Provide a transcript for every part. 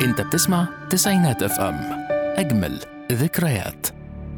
انت بتسمع تسعينات اف ام، اجمل ذكريات.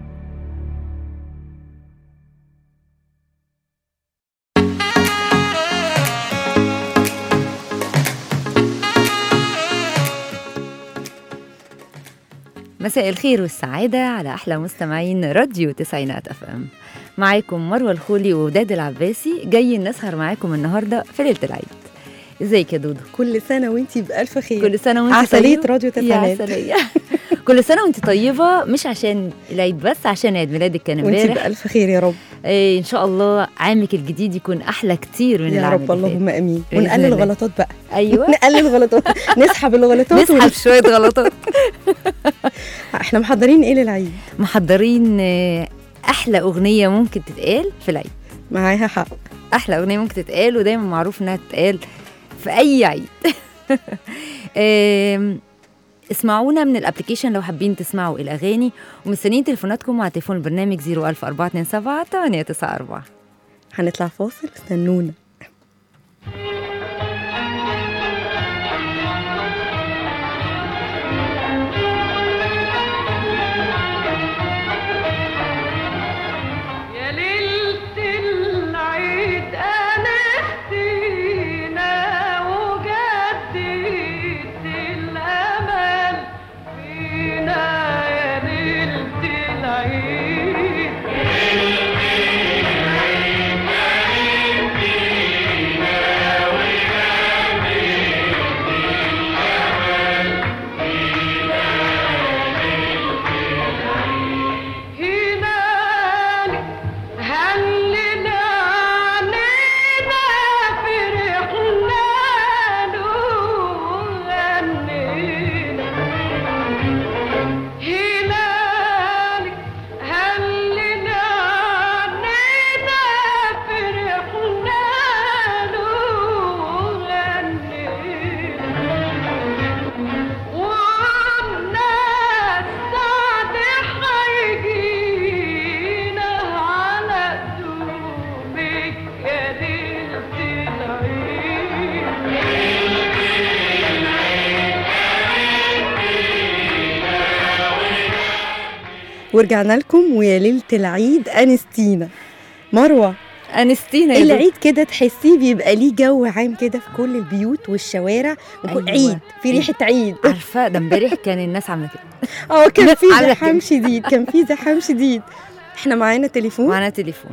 مساء الخير والسعادة على أحلى مستمعين راديو تسعينات اف ام. معاكم مروة الخولي ووداد العباسي، جايين نسهر معاكم النهاردة في ليلة العيد. ازيك يا دودو؟ كل سنة وانتي بألف خير. كل سنة وانتي عسلية طيبة. راديو تسعينات. عسلية. كل سنة وانتي طيبة، مش عشان العيد بس، عشان عيد ميلادك كان وانتي امبارح. بألف خير يا رب. إن شاء الله عامك الجديد يكون أحلى كتير من يا العام رب، اللهم امين. بإذن ونقلل الله. غلطات بقى. أيوة. نقلل غلطات، نسحب الغلطات نسحب شوية غلطات. احنا محضرين ايه للعيد؟ محضرين أحلى أغنية ممكن تتقال في العيد. معاها حق. أحلى أغنية ممكن تتقال، ودايما معروف إنها تتقال في أي عيد. اسمعونا من الابليكيشن لو حابين تسمعوا الأغاني، ومستنيين تليفوناتكم على تليفون البرنامج 01427 هنطلع فاصل، استنونا. ورجعنا لكم، ويا ليلة العيد أنستينا. مروة، أنستينا يا العيد كده تحسيه بيبقى ليه جو عام كده في كل البيوت والشوارع، وكل أيوة. عيد في ريحة عيد. عارفة ده امبارح كان الناس عاملة كده. كان في عاملة زحام كده. شديد، كان في زحام شديد. احنا معانا تليفون. معانا تليفون.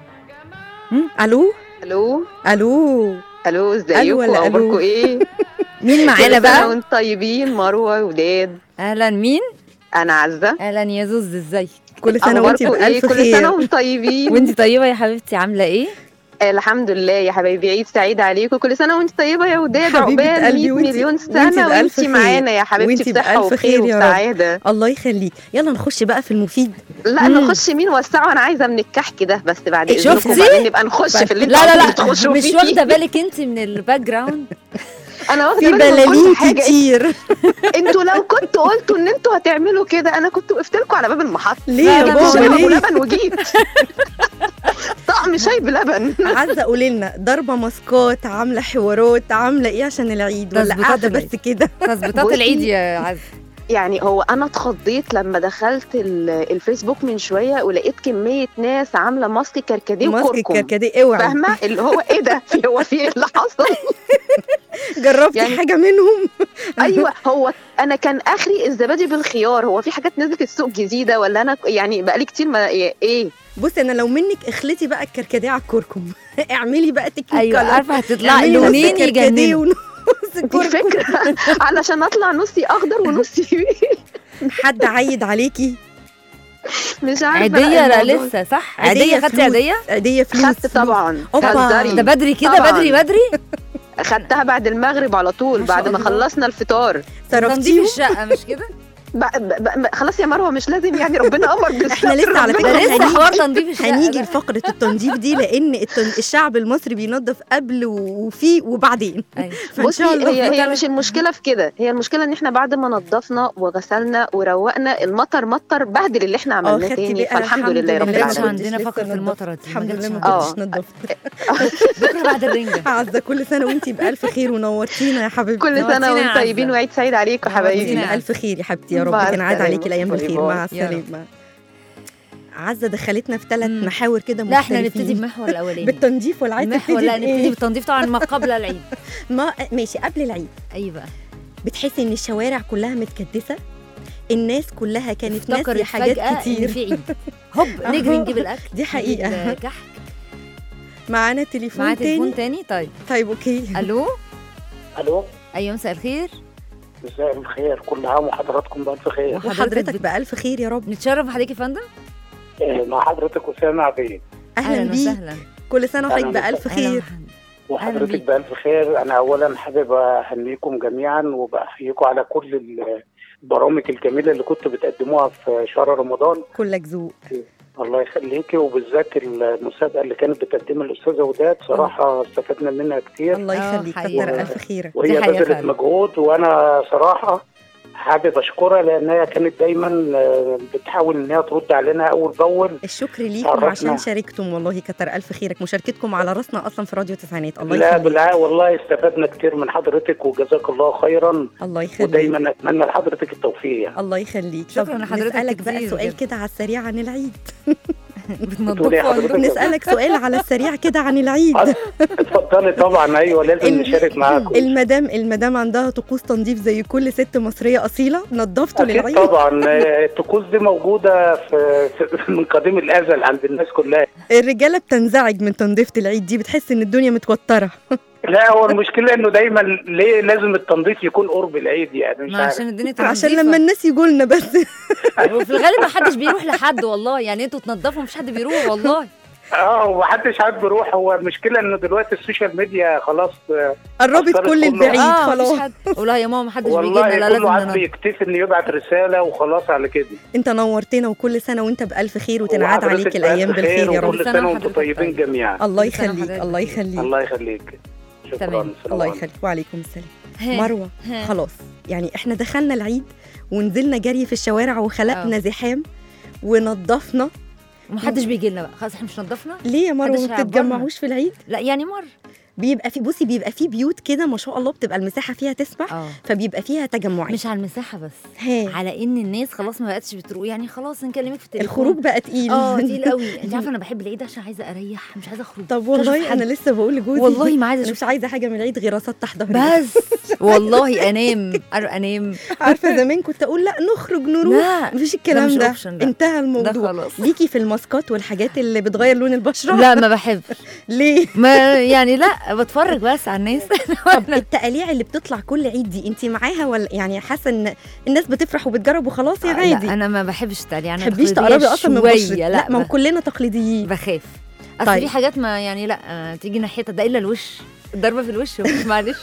الو الو الو الو، ازيكم؟ ألو ولا ألو؟ اخباركم ايه؟ مين معانا كل سنة بقى؟ وانتم طيبين. مروه وداد. أهلا. مين؟ انا عزه. أهلا يا زوز، ازيك؟ كل سنة وانتي اخباركم ايه؟ بألف كل سنه خير. وانتم طيبين. وانتي طيبة يا حبيبتي، عاملة ايه؟ الحمد لله يا حبايبي، عيد سعيد عليكم. كل سنه وانت طيبه يا وداد، حبيبة عقبال قلبي. 100 مليون وانتي سنه بألف وانتي خير. معانا يا حبيبتي، وانتي بصحه بألف وخير خير يا رب. وسعاده. الله يخليك. يلا نخش بقى في المفيد. لا نخش مين وسعوا، انا عايزه من الكحك ده بس بعد شفتي؟ اذنكم، بعدين نبقى نخش في اللي لا انتوا بتخشوا مش فيه. واخدة بالك انتي من الباك جراوند؟ انا واخده في بالي من كل بلالين حاجه. كتير. انتوا لو كنتوا قلتوا ان انتوا هتعملوا كده انا كنت وقفت لكم على باب المحطه. ليه يا لا، بابا شاي ليه؟ بلبن وجيت. طعم شاي بلبن. عزة قولي لنا، ضربة ماسكات، عاملة حوارات، عاملة ايه عشان العيد، ولا تظبيطات قاعدة العيد. بس كده؟ تظبيطات بصي. العيد يا عز. يعني هو انا اتخضيت لما دخلت الفيسبوك من شويه ولقيت كميه ناس عامله ماسك كركديه ماسك وكركم. الكركديه، اوعي. فاهمه اللي هو ايه ده؟ هو في ايه اللي حصل؟ جربتي يعني حاجة منهم؟ ايوه، هو انا كان اخري الزبادي بالخيار. هو في حاجات نزلت السوق جديده ولا انا يعني بقالي كتير ما ايه؟ بصي انا لو منك اخلطي بقى الكركديه على الكركم. اعملي بقى تكنيك. ايوه عارفه هتطلع اعملي نص لونين كركديه يجننوا. ونص دي كركم. فكره علشان اطلع نصي اخضر ونصي حد عيد عليكي؟ مش عارفه. عاديه؟ لا الموضوع. لسه صح. عاديه خدتي فلوس. عاديه؟ عاديه فلوس. خدت طبعا. أوبا. تهزري. ده بدري كده، طبعاً. بدري خدتها بعد المغرب على طول، ما شاء بعد ما الله. خلصنا الفطار. تنظيف صرفتيهم؟ الشقه مش كده؟ خلاص يا مروه مش لازم يعني ربنا امر بالستر. احنا لسه على فكره لسه حوار تنظيف الشقه هنيجي ده. لفقره التنظيف دي، لان الشعب المصري بينظف قبل وفي وبعدين. أيوة. فان بصي شاء الله هي مش المشكله في كده، هي المشكله ان احنا بعد ما نظفنا وغسلنا وروقنا المطر مطر بهدل اللي احنا عملناه خدتي تاني، بالي، فالحمد لله رب ما جاتش العالمين. عندنا فقرة المطرة دي، ما الحمد جاتش لله ما عندنا. كنتش نظفت. بكره بعد الرنجة. عزة كل سنه وانتي بألف خير ونورتينا يا حبيبتي. كل سنه نورتينا يا وانتم عزة. طيبين وعيد سعيد عليكم نورتينا حبايبي. يا بألف خير يا حبيبتي، يا رب مع تنعاد السلامة. عليكي الايام باي بالخير. باي. مع يا رب. السلامه. عزة دخلتنا في 3 مم. محاور كده لا احنا مختلفين. نبتدي بمحور الاولاني. بالتنظيف ولا عايزه المحور، تبتدي لا نبتدي بإيه؟ بالتنظيف طبعا ما قبل العيد. ما ماشي قبل العيد. ايوه بقى. بتحسي ان الشوارع كلها متكدسه، الناس كلها كانت ناسيه افتكرت حاجات فجأة إن كتير. في عيد، هوب نجري نجيب الاكل. دي حقيقة. نجيب الكحك. معانا تليفون معايا تاني. تليفون تاني. طيب طيب اوكي. الو. الو، ايوه مساء الخير. مساء الخير، كل عام وحضراتكم بألف خير. وحضرتك بألف خير يا رب. نتشرف بحضرتك يا فندم. مع حضرتك أسامة عبيد. اهلا بيك، وسهلا. كل سنه وحضرتك أهلاً بألف أهلاً خير. وسهلاً. وحضرتك بيك. بألف خير. أنا أولا حابب أهنيكم جميعا وبأحييكم على كل البرامج الجميلة اللي كنتوا بتقدموها في شهر رمضان. كلك ذوق. الله يخليكي، وبالذات المسابقة اللي كانت بتقدمها الأستاذة وداد صراحة استفدنا منها كتير، الله يخليك، حقيقة. كتر ألف خيرك. وهي حقيقة بذلت فعلا. مجهود، وأنا صراحة حابب أشكرها لأنها كانت دايما بتحاول إن هي ترد علينا أول بأول. الشكر ليكم عرفنا. عشان شاركتم، والله كتر ألف خيرك. مشاركتكم على راسنا أصلا في راديو تسعينات. الله لا يخليك. بالعكس والله استفدنا كتير من حضرتك وجزاك الله خيرا، الله يخليك. ودايما اتمنى لحضرتك التوفيق يعني. الله يخليك. شكراً طب لحضرتك نسألك بقى كتير سؤال بجد. كده على السريع عن العيد. بتقولي يا بتنظفوا حضرتك؟ نسألك سؤال على السريع كده عن العيد. اتفضلي طبعا. ايوه لازم نشارك معاكم. المدام عندها طقوس تنظيف زي كل ست مصرية أصيلة، نظفتوا أكيد للعيد؟ طبعا. الطقوس دي موجوده من قديم الازل عند الناس كلها. الرجالة بتنزعج من تنظيفة العيد دي، بتحس إن الدنيا متوترة. لا هو المشكله انه دايما ليه لازم التنظيف يكون قرب العيد يعني، مش ما عارف. عشان الدنيا تبقى عشان نظيفة. لما الناس يجوا لنا بس. وفي الغالب ما حدش بيروح لحد والله، يعني انتوا تنظفوا مش حد بيروح والله. ومحدش عاد بيروح. هو المشكله انه دلوقتي السوشيال ميديا خلاص قربت أثرت كل كله. البعيد خلاص. مفيش حد. والله يا ماما ما حدش بيجي والله لنا، لا كله لازم عاد ننظف. بيكتفي انه يبعت رساله وخلاص على كده. انت نورتنا، وكل سنة وانت بألف خير، وتنعاد وحضرتك عليك الأيام بألف بالخير خير، يا رب. وكل سنه وانتم وحضرتك طيبين طيب. جميعا. الله كل سنة يخليك، وحضرتك الله طيب. يخليك. الله يخليك. شكرا. تمام. السلام الله عليكم. يخليك، وعليكم السلام. ها. مروة ها. خلاص، يعني احنا دخلنا العيد ونزلنا جري في الشوارع وخلقنا زحام ونظفنا. ومحدش بيجي لنا بقى، خلاص احنا مش نضفنا. ليه يا مروة محدش ما هيعبرنا. بتتجمعوش في العيد؟ لا يعني مر. بيبقى في بيوت كده ما شاء الله بتبقى المساحة فيها تسمح، فبيبقى فيها تجمعات. مش على المساحه بس، ها. على ان الناس خلاص ما بقتش بتروح، يعني خلاص نكلمك في التليفون. الخروج بقى تقيل. تقيل قوي. انت عارفه انا بحب العيد عشان عايزه اريح، مش عايزه اخرج. طب مش عايزة أشوف والله حد. انا لسه بقول لجوزي والله ما عايزه انا اشوف مش عايزه حاجه من العيد غير اسطح ظهري بس. والله انام. عارفه زمان كنت اقول لا نخرج نروح، لا مفيش الكلام ده ده، مش option ده. انتهى ده الموضوع. خلاص. ليكي في الماسكات والحاجات اللي بتغير لون البشره؟ لا ما بحبش. ليه؟ ما يعني لا بتفرج بس على الناس. طب التقاليع اللي بتطلع كل عيد دي انت معاها ولا يعني حاسه ان الناس بتفرح وبتجرب وخلاص يا عادي؟ لا انا ما بحبش التقليع. انا تحبيش تقليدية تقربي اصلا من بشرتك؟ شوية. لا ما هو كلنا تقليديين. بخاف. اصل طيب. في حاجات ما يعني لا تيجي ناحيتها ده الا الوش، الضربه في الوش معلش.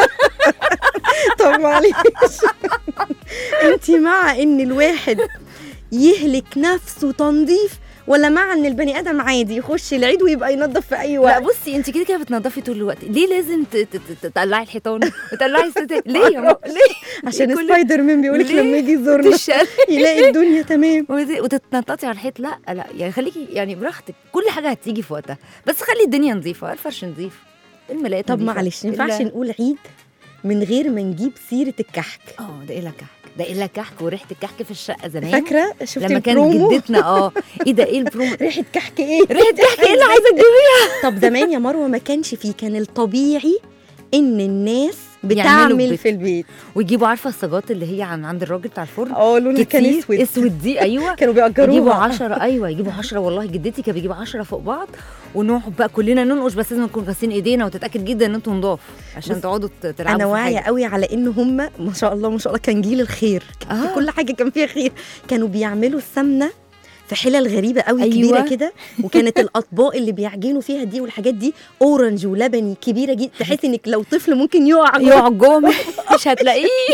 طب معلش. انت مع ان الواحد يهلك نفسه تنظيف، ولا مع ان البني ادم عادي يخش العيد ويبقى ينظف في اي لا وقت؟ بصي انت كده كده بتنظفي طول الوقت، ليه لازم تقلعي الحيطان وتقلعي الستات؟ ليه يا ماما؟ ليه؟ عشان كل- سبايدر مان بيقولك ليه؟ لما يجي يزورنا تشال يلاقي الدنيا تمام. وتتنططي على الحيط. لا يعني خليكي يعني براحتك، كل حاجه هتيجي في وقتها، بس خلي الدنيا نظيفه، الفرش نظيف، الملايات طب نظيفة. معلش ما ينفعش نقول عيد من غير ما نجيب سيره الكحك. ده ايه كحك، ده ايه كحك وريحه الكحك في الشقه زمان. فاكره شفتي لما كانت البرومو؟ جدتنا ايه ده ايه البرومو؟ ريحه كحك ايه؟ ريحه كحك ايه اللي عايزه تجيبيها؟ طب زمان يا مروه ما كانش فيه، كان الطبيعي ان الناس يعملوا بتعمل بيت. في البيت. ويجيبوا عارفه الصاجات اللي هي عند الراجل بتاع الفرن، لونها كان كتير اسود دي. ايوه كانوا يجيبوا بيأجروها. 10. ايوه يجيبوا 10. والله جدتي كانت بتجيب 10 فوق بعض، ونقعد بقى كلنا ننقش، بس لازم نكون غاسلين ايدينا وتتاكد جدا ان انتم نضاف عشان تقعدوا تلعبوا. انا في واعيه حاجة. قوي على ان هم ما شاء الله ما شاء الله كان جيل الخير، كان في كل حاجه كان فيها خير. كانوا بيعملوا السمنه في حلل غريبه قوي. أيوة. كبيره كده، وكانت الاطباق اللي بيعجنوا فيها دي والحاجات دي اورنج ولبني كبيره جدا، تحس انك لو طفل ممكن يقع يقع جوه مش هتلاقيه.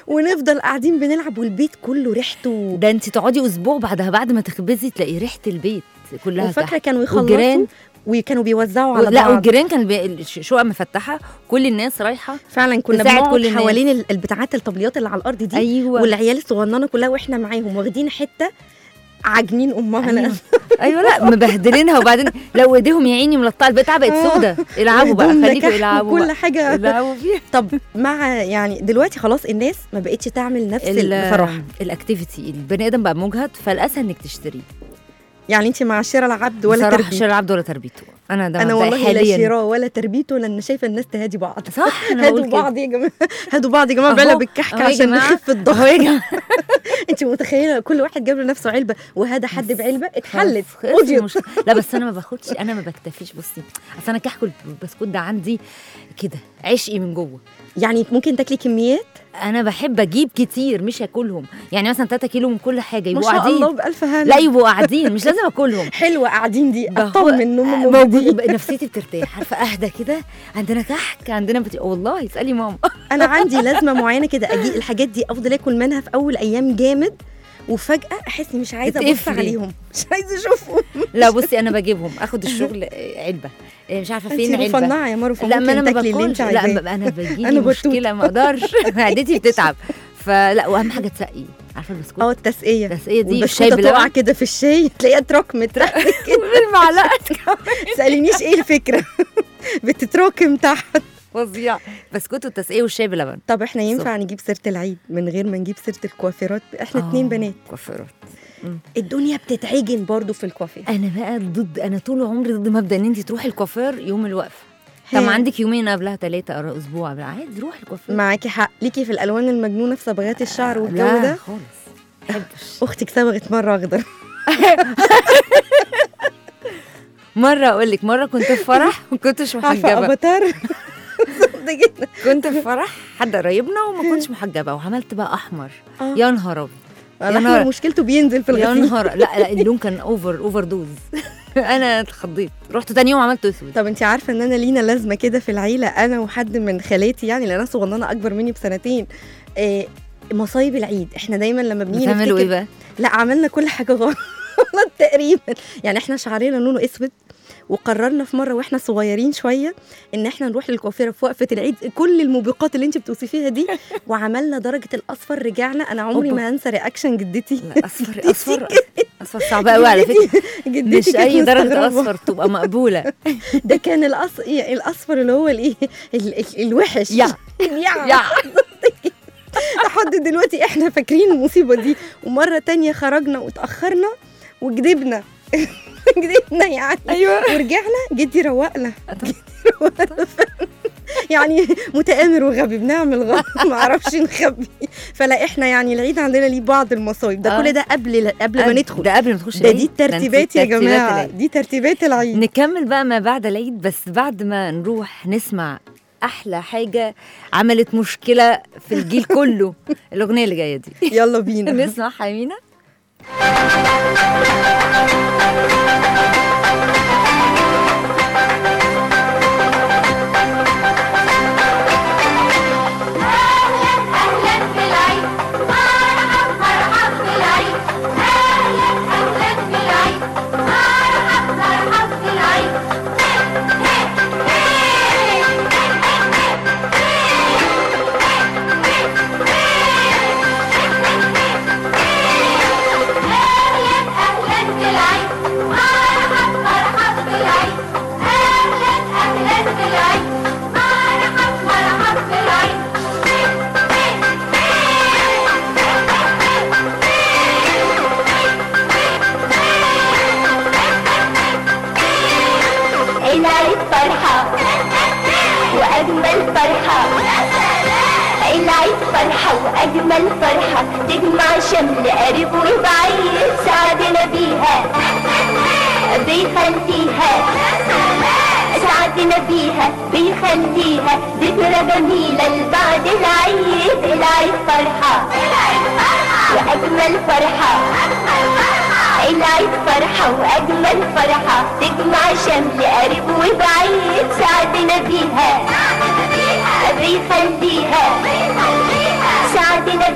ونفضل قاعدين بنلعب والبيت كله ريحته. ده انت تقعدي اسبوع بعدها بعد ما تخبزي تلاقي ريحه البيت كلها وفاكره تحت. كانوا يخلصوا والجيران وكانوا بيوزعوا على لا بعض. والجيران كان شقق مفتحه، كل الناس رايحه فعلا كنا تساعد بنقعد كل الناس. حوالين البتاعات الطبليات اللي على الارض دي. ايوه والعيال الصغننه كلها واحنا معاهم واخدين حته عاجنين امها. ايوه, أيوة لا مبهدلينها. وبعدين لو ايديهم يا عيني ملطعه البتاع بقت سودا. العبوا بقى خليكوا العبوا كل حاجه العبوا فيها. طب مع يعني دلوقتي خلاص الناس ما بقتش تعمل نفس بصراحه الاكتيفيتي. البني ادم بقى مجهد، فالاسهل انك تشتريه. يعني انت مع شراء العبد ولا تربيته؟ شراء العبد ولا تربيته. انا والله لا شراء ولا تربيته، لان شايفه الناس تهادي بعض. صح. هادوا بعض يا جماعه، هادوا بعض يا جماعه بعلب الكحك عشان نخف الضغط. انت متخيله كل واحد جاب لنفسه علبه وهذا حد بعلبه اتحلت. لا بس انا ما باخدش، انا ما بكتفيش. بصي اصل انا كحك البسكوت ده عندي كده عشقي من جوه. يعني ممكن تاكلي كميات؟ انا بحب اجيب كتير مش اكلهم. يعني مثلا 3 كيلو من كل حاجه يبقوا قاعدين. ما شاء الله بالف هنا. لا يبقوا قاعدين مش لازم اكلهم. حلوه قاعدين دي اطمن انهم موجودين. نفسيتي بترتاح، عارفه اهدى كده. عندنا كحك عندنا والله اسالي ماما. انا عندي لازمه معينه كده اجي الحاجات دي افضل اكل منها في اول ايام جامد، وفجاه احس اني مش عايزه ابص عليهم، مش عايزه اشوفهم. لا بصي انا بجيبهم اخد الشغل علبه مش عارفه فين علبه. انت مفنعه يا مروه. لا ما انا ما باكلش. لا انا بيجيلي مشكله ما اقدرش. معدتي بتتعب. فلا واهم حاجه تسقي. عارفه البسكوت؟ التسقيه دي الشاي بلبن كده في الشاي تلاقيها اتراكمت كده بالمعلقه. تسالينيش ايه الفكره. بتتراكم تحت. فظيع. بسكوت والتسقيه والشاي بلبن. طب احنا ينفع نجيب سيره العيد من غير ما نجيب سيره الكوافيرات؟ احنا 2 بنات. كوافيرات الدنيا بتتعجن برضو في الكوافير. انا بقى انا طول عمري ضد مبدا ان انت تروحي الكوافير يوم الوقفه. طب عندك يومين قبلها 3 اسبوع عادي روحي الكوافير. معاكي حق. ليكي في الالوان المجنونه في صبغات الشعر والجو ده؟ لا خالص محبش. اختك صبغت مره اخضر. مره اقول لك، مره كنت في فرح وما كنتش محجبه. عارفه افاتار. كنت في فرح حد قريبنا وما كنتش محجبه وعملت بقى احمر. يا نهار ابيض. مشكلته بينزل في الغسيل. يا نهار لا اللون كان اوفر دوز. انا اتخضيت. رحت تاني يوم عملت اسود. طب انت عارفه ان انا لينا لازمه كده في العيله، انا وحد من خالاتي، يعني لان انا صغننه اكبر مني ب2 مصايب العيد. احنا دايما لما بنيجي بتعملوا ايه بقى؟ لا عملنا كل حاجه غلط تقريبا. يعني احنا شعرنا لونه اسود، وقررنا في مره واحنا صغيرين شويه ان احنا نروح للكوافيره في وقفه العيد، كل الموبقات اللي انت بتوصفيها دي، وعملنا درجه الاصفر. رجعنا انا عمري ما هنسى رياكشن جدتي. لا اصفر صعب قوي على فكره. مش اي درجه اصفر تبقى مقبوله. ده كان الاصفر اللي هو الايه الوحش. يا لحد دلوقتي احنا فاكرين المصيبه دي. ومره تانية خرجنا وتاخرنا وكدبنا يعني. ايوه ورجعنا جدي روقنا. يعني متآمر وغبي، بنعمل غلط ما اعرفش نخبي. فلا احنا يعني العيد عندنا ليه بعض المصايب. ده كل ده قبل ما ندخل. ده قبل ما تخش العيد. دي الترتيبات يا جماعه، دي ترتيبات العيد. نكمل بقى ما بعد العيد، بس بعد ما نروح نسمع احلى حاجه عملت مشكله في الجيل كله. الاغنيه اللي جايه دي يلا بينا نسمعها يا مينا. أجمل فرحة تجمع شمل قريب وبعيد، سعدنا بيها بيخليها، سعدنا بيها بيخليها ذكرى جميلة لبعد العيد. العيد فرحة وأجمل فرحة، العيد فرحة وأجمل فرحة تجمع شمل قريب وبعيد، سعدنا بيها بيخليها، سعدنا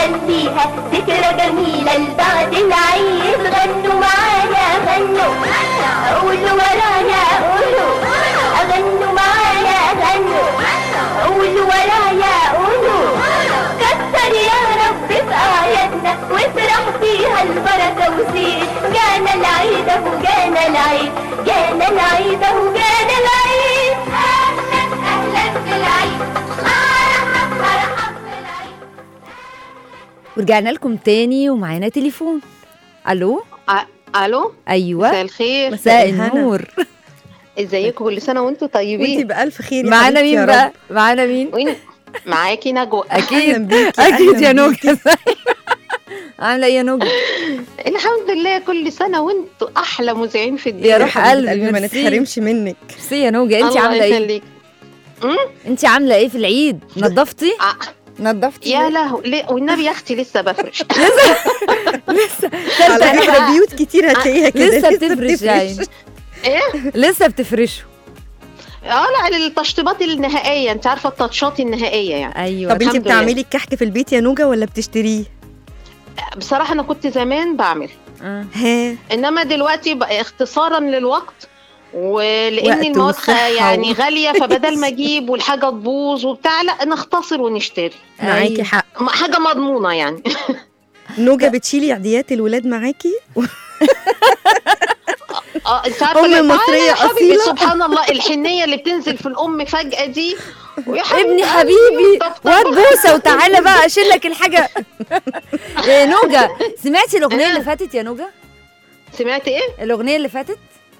بيخليها ذكرى جميلة لبعد العيد. غنوا معانا غنوا، قولوا ورايا قولوا، غنوا معانا غنوا، قولوا ورايا قولوا. كتر يا رب في أعيادنا وافرح فيها البركة وزيد. جانا العيد أهو جانا العيد، جانا العيد أهو جانا العيد. أهلا أهلا بالعيد، مرحب مرحب بالعيد. ورجعنا لكم تاني ومعانا تليفون. الو. الو، ايوه مساء الخير. مساء الهنا. النور. ازيكم؟ كل سنه وانتم وانتي طيبين. بألف خير يا معانا حبيبتي مين يا بقى؟ رب. معانا مين؟ معاكي نجوى. اكيد أهلاً بيكي، اكيد أهلاً يا نوجة. بيكي. عامله ايه يا نوجة؟ الحمد لله، كل سنه وانتم احلى مذيعين في الدنيا. يا روح حبيبة قلبي، قلبي ما ميرسي. نتحرمش منك. ميرسي يا نوجة. انت الله عامله ايه؟ يخليك. انت عامله ايه في العيد؟ نظفتي؟ نظفتي يا لهو، والنبي يا اختي لسه بفرش. لسه على فكرة بيوت كتير هتلاقيها كده لسه بتفرش يعني. ايه؟ لسه بتفرشوا. لا، التشطيبات النهائيه، انت عارفه التاتشات النهائيه يعني. ايوه. طب انتي الحمد لله. بتعملي الكحك في البيت يا نوجة ولا بتشتريه؟ بصراحه انا كنت زمان بعمل، ها انما دلوقتي بقى اختصارا للوقت ولان وقت المواد والصحة يعني غاليه، فبدل ما اجيب والحاجه تبوظ وبتاع، لا نختصر ونشتري معاكي حق. حاجه مضمونه يعني. نوجة بتشيلي عيديات الولاد معاكي؟ انت عارفه أم مصرية يا حبيبي، أصيلة. سبحان الله الحنيه اللي بتنزل في الام فجاه دي. ابني حبيبي واد بوسه وتعالى بقى اشيل لك الحاجه. يا نوجة، سمعتي الاغنيه اللي فاتت يا نوجة؟ سمعت ايه؟ الاغنيه اللي فاتت؟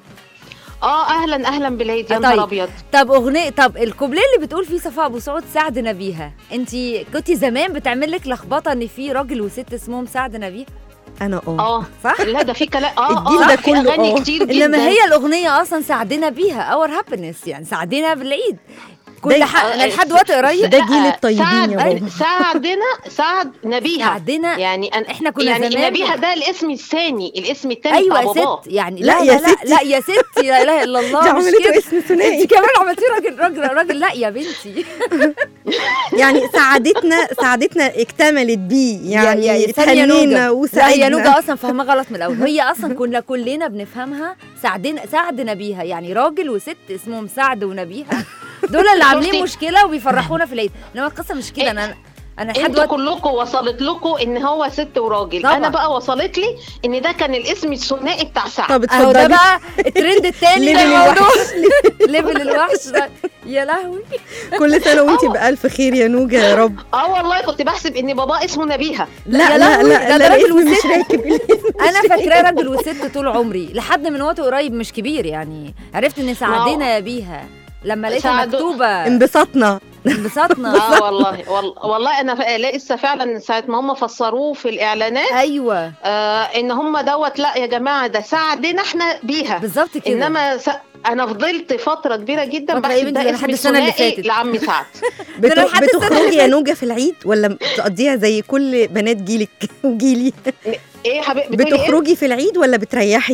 اهلا اهلا بالعيد يا طيب. نهار ابيض. طب الكوبليه اللي بتقول فيه صفاء ابو سعود سعدنا بيها، انت كنتي زمان بتعمل لك لخبطه ان في راجل وست اسمهم سعدنا بيها؟ انا صح؟ لا ده في كلام الجيل ده في كله اغاني كتير جدا. انما هي الاغنيه اصلا سعدنا بيها اور هابينس، يعني سعدنا بالعيد. كل انا لحد وقت قريب ده جيل الطيبين يا بابا. سعدنا بيها سعدنا يعني احنا كنا يعني زمان نبيها ده الاسم الثاني، الاسم الثاني ايوه بتاع يا باباه. ست يعني. لا يا ستي. لا يا ستي، لا اله الا الله. دي مش عملته كده. اسم ثنائي. انت كمان عملتيه راجل. لا يا بنتي. يعني سعادتنا اكتملت بيه، يعني ثانية اتهنينا لا، هي وسعدنا. نوجة اصلا فاهمه غلط من الاول. هي اصلا كلنا بنفهمها سعدنا بيها، يعني راجل وست اسمهم سعد ونبيها، دول اللي عاملين مشكله وبيفرحونا في العيد. انما القصه مش كده. انا لحد انتوا كلكم وصلت لكم ان هو ست وراجل. طبعا. انا بقى وصلت لي ان ده كان الاسم الثنائي بتاع سعد. طب اهو ده اتفضلي. بقى الترند التاني ليفل للموضوع. الوحش. ليفل الوحش ده. يا لهوي. كل سنه وانتي بألف خير يا نوجة يا رب. والله كنت بحسب ان بابا اسمه نبيها. لا يا لا لهوي، لا ده راجل الاسم مش وست. راكب. انا فاكراه راجل وست طول عمري لحد من وقت قريب مش كبير، يعني عرفت ان سعدنا بيها لما لقيتها مكتوبه. انبسطنا. انبسطنا. والله انا لسه فعلا ساعه ما هم فسروه في الاعلانات. ايوه ان هم دوت. لا يا جماعه، ده سعدنا احنا بيها بالظبط كده. انما انا فضلت فتره كبيره جدا فترة إيه بحسب بنتي؟ ده لحد اسم السنة اللي ثنائي فاتت. لعمي سعد. لحد السنة بتخرجي اللي يا نوجة في العيد ولا بتقضيها زي كل بنات جيلك وجيلي؟ ايه يا حبيبتي بتقولي ايه؟ بتخرجي في العيد ولا بتريحي؟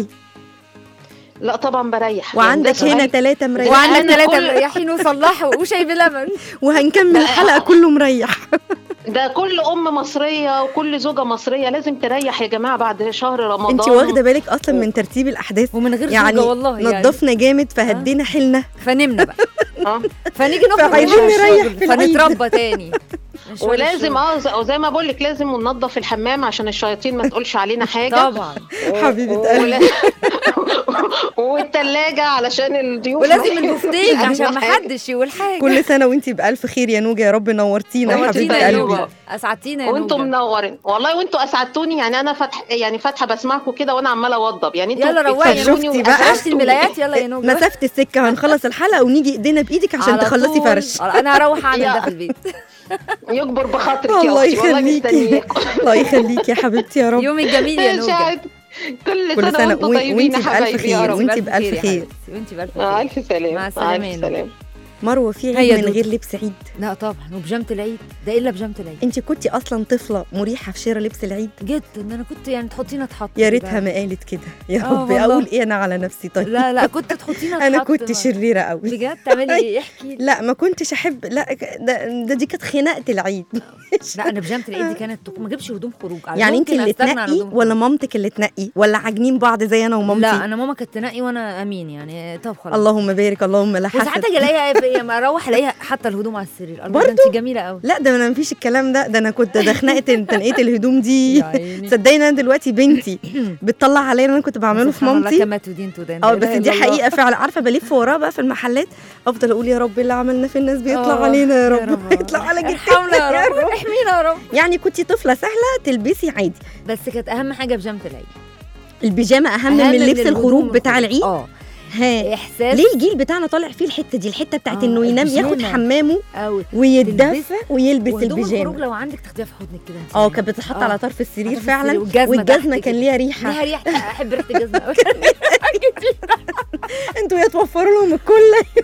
لا طبعا بريح. وعندك يعني ده هنا 3 مريحين. وعندك أنا 3 كل- مريحين وصلحوا وشاي بلبن. وهنكمل الحلقه كله مريح. ده كل ام مصريه وكل زوجه مصريه لازم تريح يا جماعه بعد شهر رمضان. انت واخده بالك اصلا من ترتيب الاحداث ومن غير يعني زوجة والله يعني. نضفنا جامد فهدينا حيلنا فنمنا بقى. اه فنيجي نخرج فعايزين من نريح الشغل، في العيد. فنتربى تاني. ولازم زي ما بقول لك لازم ننظف الحمام عشان الشياطين ما تقولش علينا حاجه. طبعا. حبيبه قلبي. والثلاجه علشان الضيوف. ولازم البفتيك عشان ما حدش يقول حاجه. كل سنه وانتي بألف خير يا نوجة يا رب. نورتينا يا نورتينا حبيبه يا قلبي. نوجة، اسعدتينا يا وانتم نوجة. منورين والله، وانتم اسعدتوني. يعني انا فاتحه بسمعكم كده وانا عماله اوضب. يعني انتوا يلا روقي يا بتفرشوني شفتي بقى؟ فرشتي الملايات. يلا يا نوجة. مسافه السكه هنخلص الحلقه ونيجي ايدينا بايدك عشان على تخلصي طول. فرش. انا هروح اعمل يا. ده في البيت. يكبر بخاطرك يا الله اختي، والله يخليكي. مستنياكم. الله يخليكي يا حبيبتي يا رب. يومك جميل يا نوجة. شاهد. كل كل سنه سنه وانتم طيبين وانتي يا بألف حبايبي يا خير رب. وانتي بألف خير. وانتي بألف خير. الف سلامه. مع السلامة يا الف نوجة. سلامه. مروه في هي عيد من دودو. غير لبس عيد؟ لا طبعا، وبيجامه العيد ده الا بيجامه العيد. انت كنتي اصلا طفله مريحه في شراء لبس العيد جدا، انا كنت يعني تحطينا اتحط يا ريتها ما قالت كده يا رب والله. اقول ايه انا على نفسي طيب لا كنت تحطينا اتحط. انا كنت شريره قوي بجد. تعملي ايه؟ احكي لي. لا ما كنتش احب، لا دي كانت خناقه العيد. لا انا بيجامه العيد دي كانت ما اجيبش هدوم خروج. يعني انت ممكن اللي أستغنى عن تنقي هدوم ولا خروج. مامتك اللي تنقي ولا عاجنين بعض زي انا ومامتي؟ لا انا ماما كانت تنقي وانا امين يعني. طب خلاص. اللهم بارك، اللهم لا وساعات حسد. اجي الاقيها ما اروح الاقيها حتى الهدوم على السرير. الله، برضو؟ انت جميله قوي. لا ده انا مفيش الكلام ده انا كنت ده خناقه تنقيه الهدوم دي. يا عيني. صدقني انا دلوقتي بنتي بتطلع عليا انا كنت بعمله في سبحان الله، مامتي. كما تدين تدان. اه لا بس إله دي إلا الله. حقيقه فعلا. عارفه بلف وراه بقى في المحلات افضل اقول يا رب اللي عملنا في الناس بيطلع علينا يا رب يطلع على ارحمنا يا جدتنا رب، احمينا يا رب. يعني كنتي طفله سهله تلبسي عادي. بس كانت اهم حاجه بيجامه العيد. البيجامه اهم من لبس الهدوم الخروج بتاع الخروج. العيد. ها احساس. ليه الجيل بتاعنا طالع فيه الحته دي، الحته بتاعت انه ينام ياخد البيجامة. حمامه أو ويتدفى ويلبس وهدوم الخروج البيجامه. لو عندك تاخديها في حضنك كده. اه كانت بتتحط على طرف السرير على طرف فعلا. السرير، والجزمة والجزمه تحت كان كده. ليها ريحه. ليها ريحه. احب ريحه الجزمه قوي. انتوا يا توفروا لهم الكل.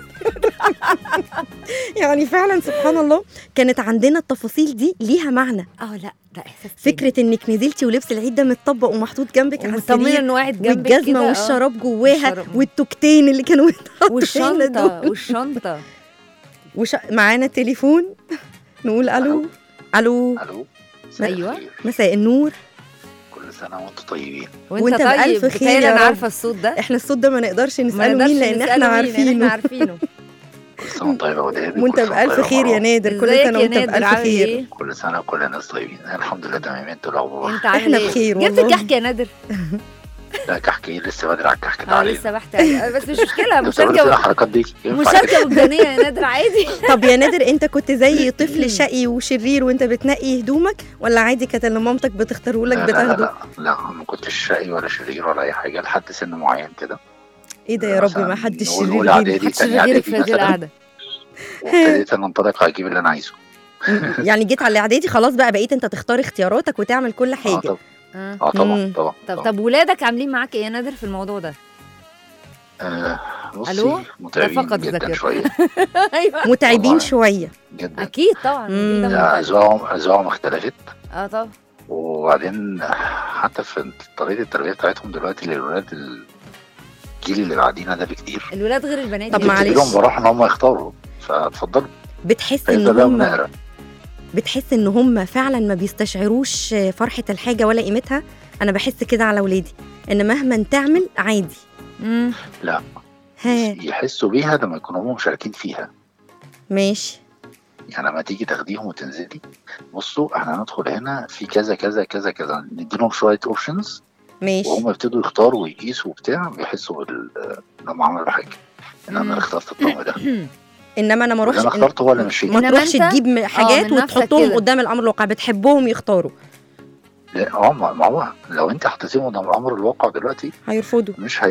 يعني فعلا سبحان الله كانت عندنا التفاصيل دي ليها معنى. لا ده احساس فكره انك نزلتي ولبس العيد ده متطبق ومحطوط جنبك على ومطمنه السرير انه واحد جنبك والجزمه كده. والشراب جواها والشراب. والتوكتين اللي كانوا يتحطوا والشنطه والشنطه. معانا تليفون نقول الو. الو الو. أيوة. مساء النور. كل سنه وانتم طيبين. وانت طيب. بألف خير بتهيألي يا انا رب. عارفه الصوت ده. احنا الصوت ده ما نقدرش ما نساله نقدرش مين لان نسأله احنا مين، لأن عارفينه. احنا عارفينه. كل سنه وانت طيبه يا وداد. وانت بألف خير يا نادر. كل ازيك سنه يا وانت نادر؟ بألف عامل خير. ايه؟ كل سنه وكل الناس طيبين. الحمد لله تمام. انتوا الاخبار؟ انت عامل احنا ايه؟ بخير جبت والله. الكحك يا نادر؟ لا كحكي لسه بدري على الكحك ده علينا. لسه بحت عليه. بس مش مشكله. انتوا بتعملوا فينا مشاركه الحركات دي ينفع مشاركه كده؟ وجدانيه يا نادر عادي. طب يا نادر انت كنت زي طفل شقي وشرير وانت بتنقي هدومك ولا عادي كانت اللي مامتك بتختاره لك لا لا بتاخده؟ لا ما كنتش شقي ولا شرير ولا اي حاجه لحد سن معين كده. ايه ده يا رب مثلاً ما حدش نقول شرير أولى غيري. إعدادي، محدش تاني غيرك في إعدادي هذه مثلاً. القعده. وابتديت ان انطلق اجيب اللي انا عايزه. يعني جيت على الاعدادي خلاص بقى بقيت انت تختار اختياراتك وتعمل كل حاجه. طب آه. مم. طبعا. طب ولادك عاملين معاك ايه يا نادر في الموضوع ده؟ بصي ألو؟ متعبين ده فقد جدا الذاكرة. شويه متعبين والله. شويه. جدا. اكيد طبعا. مم. أكيد ده لا، ممتع. اذواقهم اختلفت. طبعا. وبعدين حتى في طريقه التربيه بتاعتهم دلوقتي للولاد الجيل اللي بعدينا ده بكتير. الولاد غير البنات. طب يا معلش. نادر. لهم براحه ان هم يختاروا فاتفضلوا. بتحس ان فيبدا بقى هم ونقرا. بتحس ان هم فعلا ما بيستشعروش فرحه الحاجه ولا قيمتها. انا بحس كده على ولادي ان مهما تعمل عادي. لا ها يحسوا بيها لما يكونوا هم مشاركين فيها. ماشي. يعني لما تيجي تاخديهم وتنزلي بصوا احنا هندخل هنا في كذا كذا كذا كذا نديلهم شويه اوبشنز ماشي. وهم يبتدوا يختاروا ويقيسوا وبتاع بيحسوا انهم عملوا حاجه ان انا اللي اخترت الطقم ده. انما انا ما واللي اروحش انا اخترته هو اللي مشيت. ما إنما تروحش أنت- تجيب حاجات من نفسك وتحطهم كده. قدام الامر الواقع. بتحبهم يختاروا لا ما هو لو انت حطيتيهم قدام الامر الواقع دلوقتي هيرفضوا. مش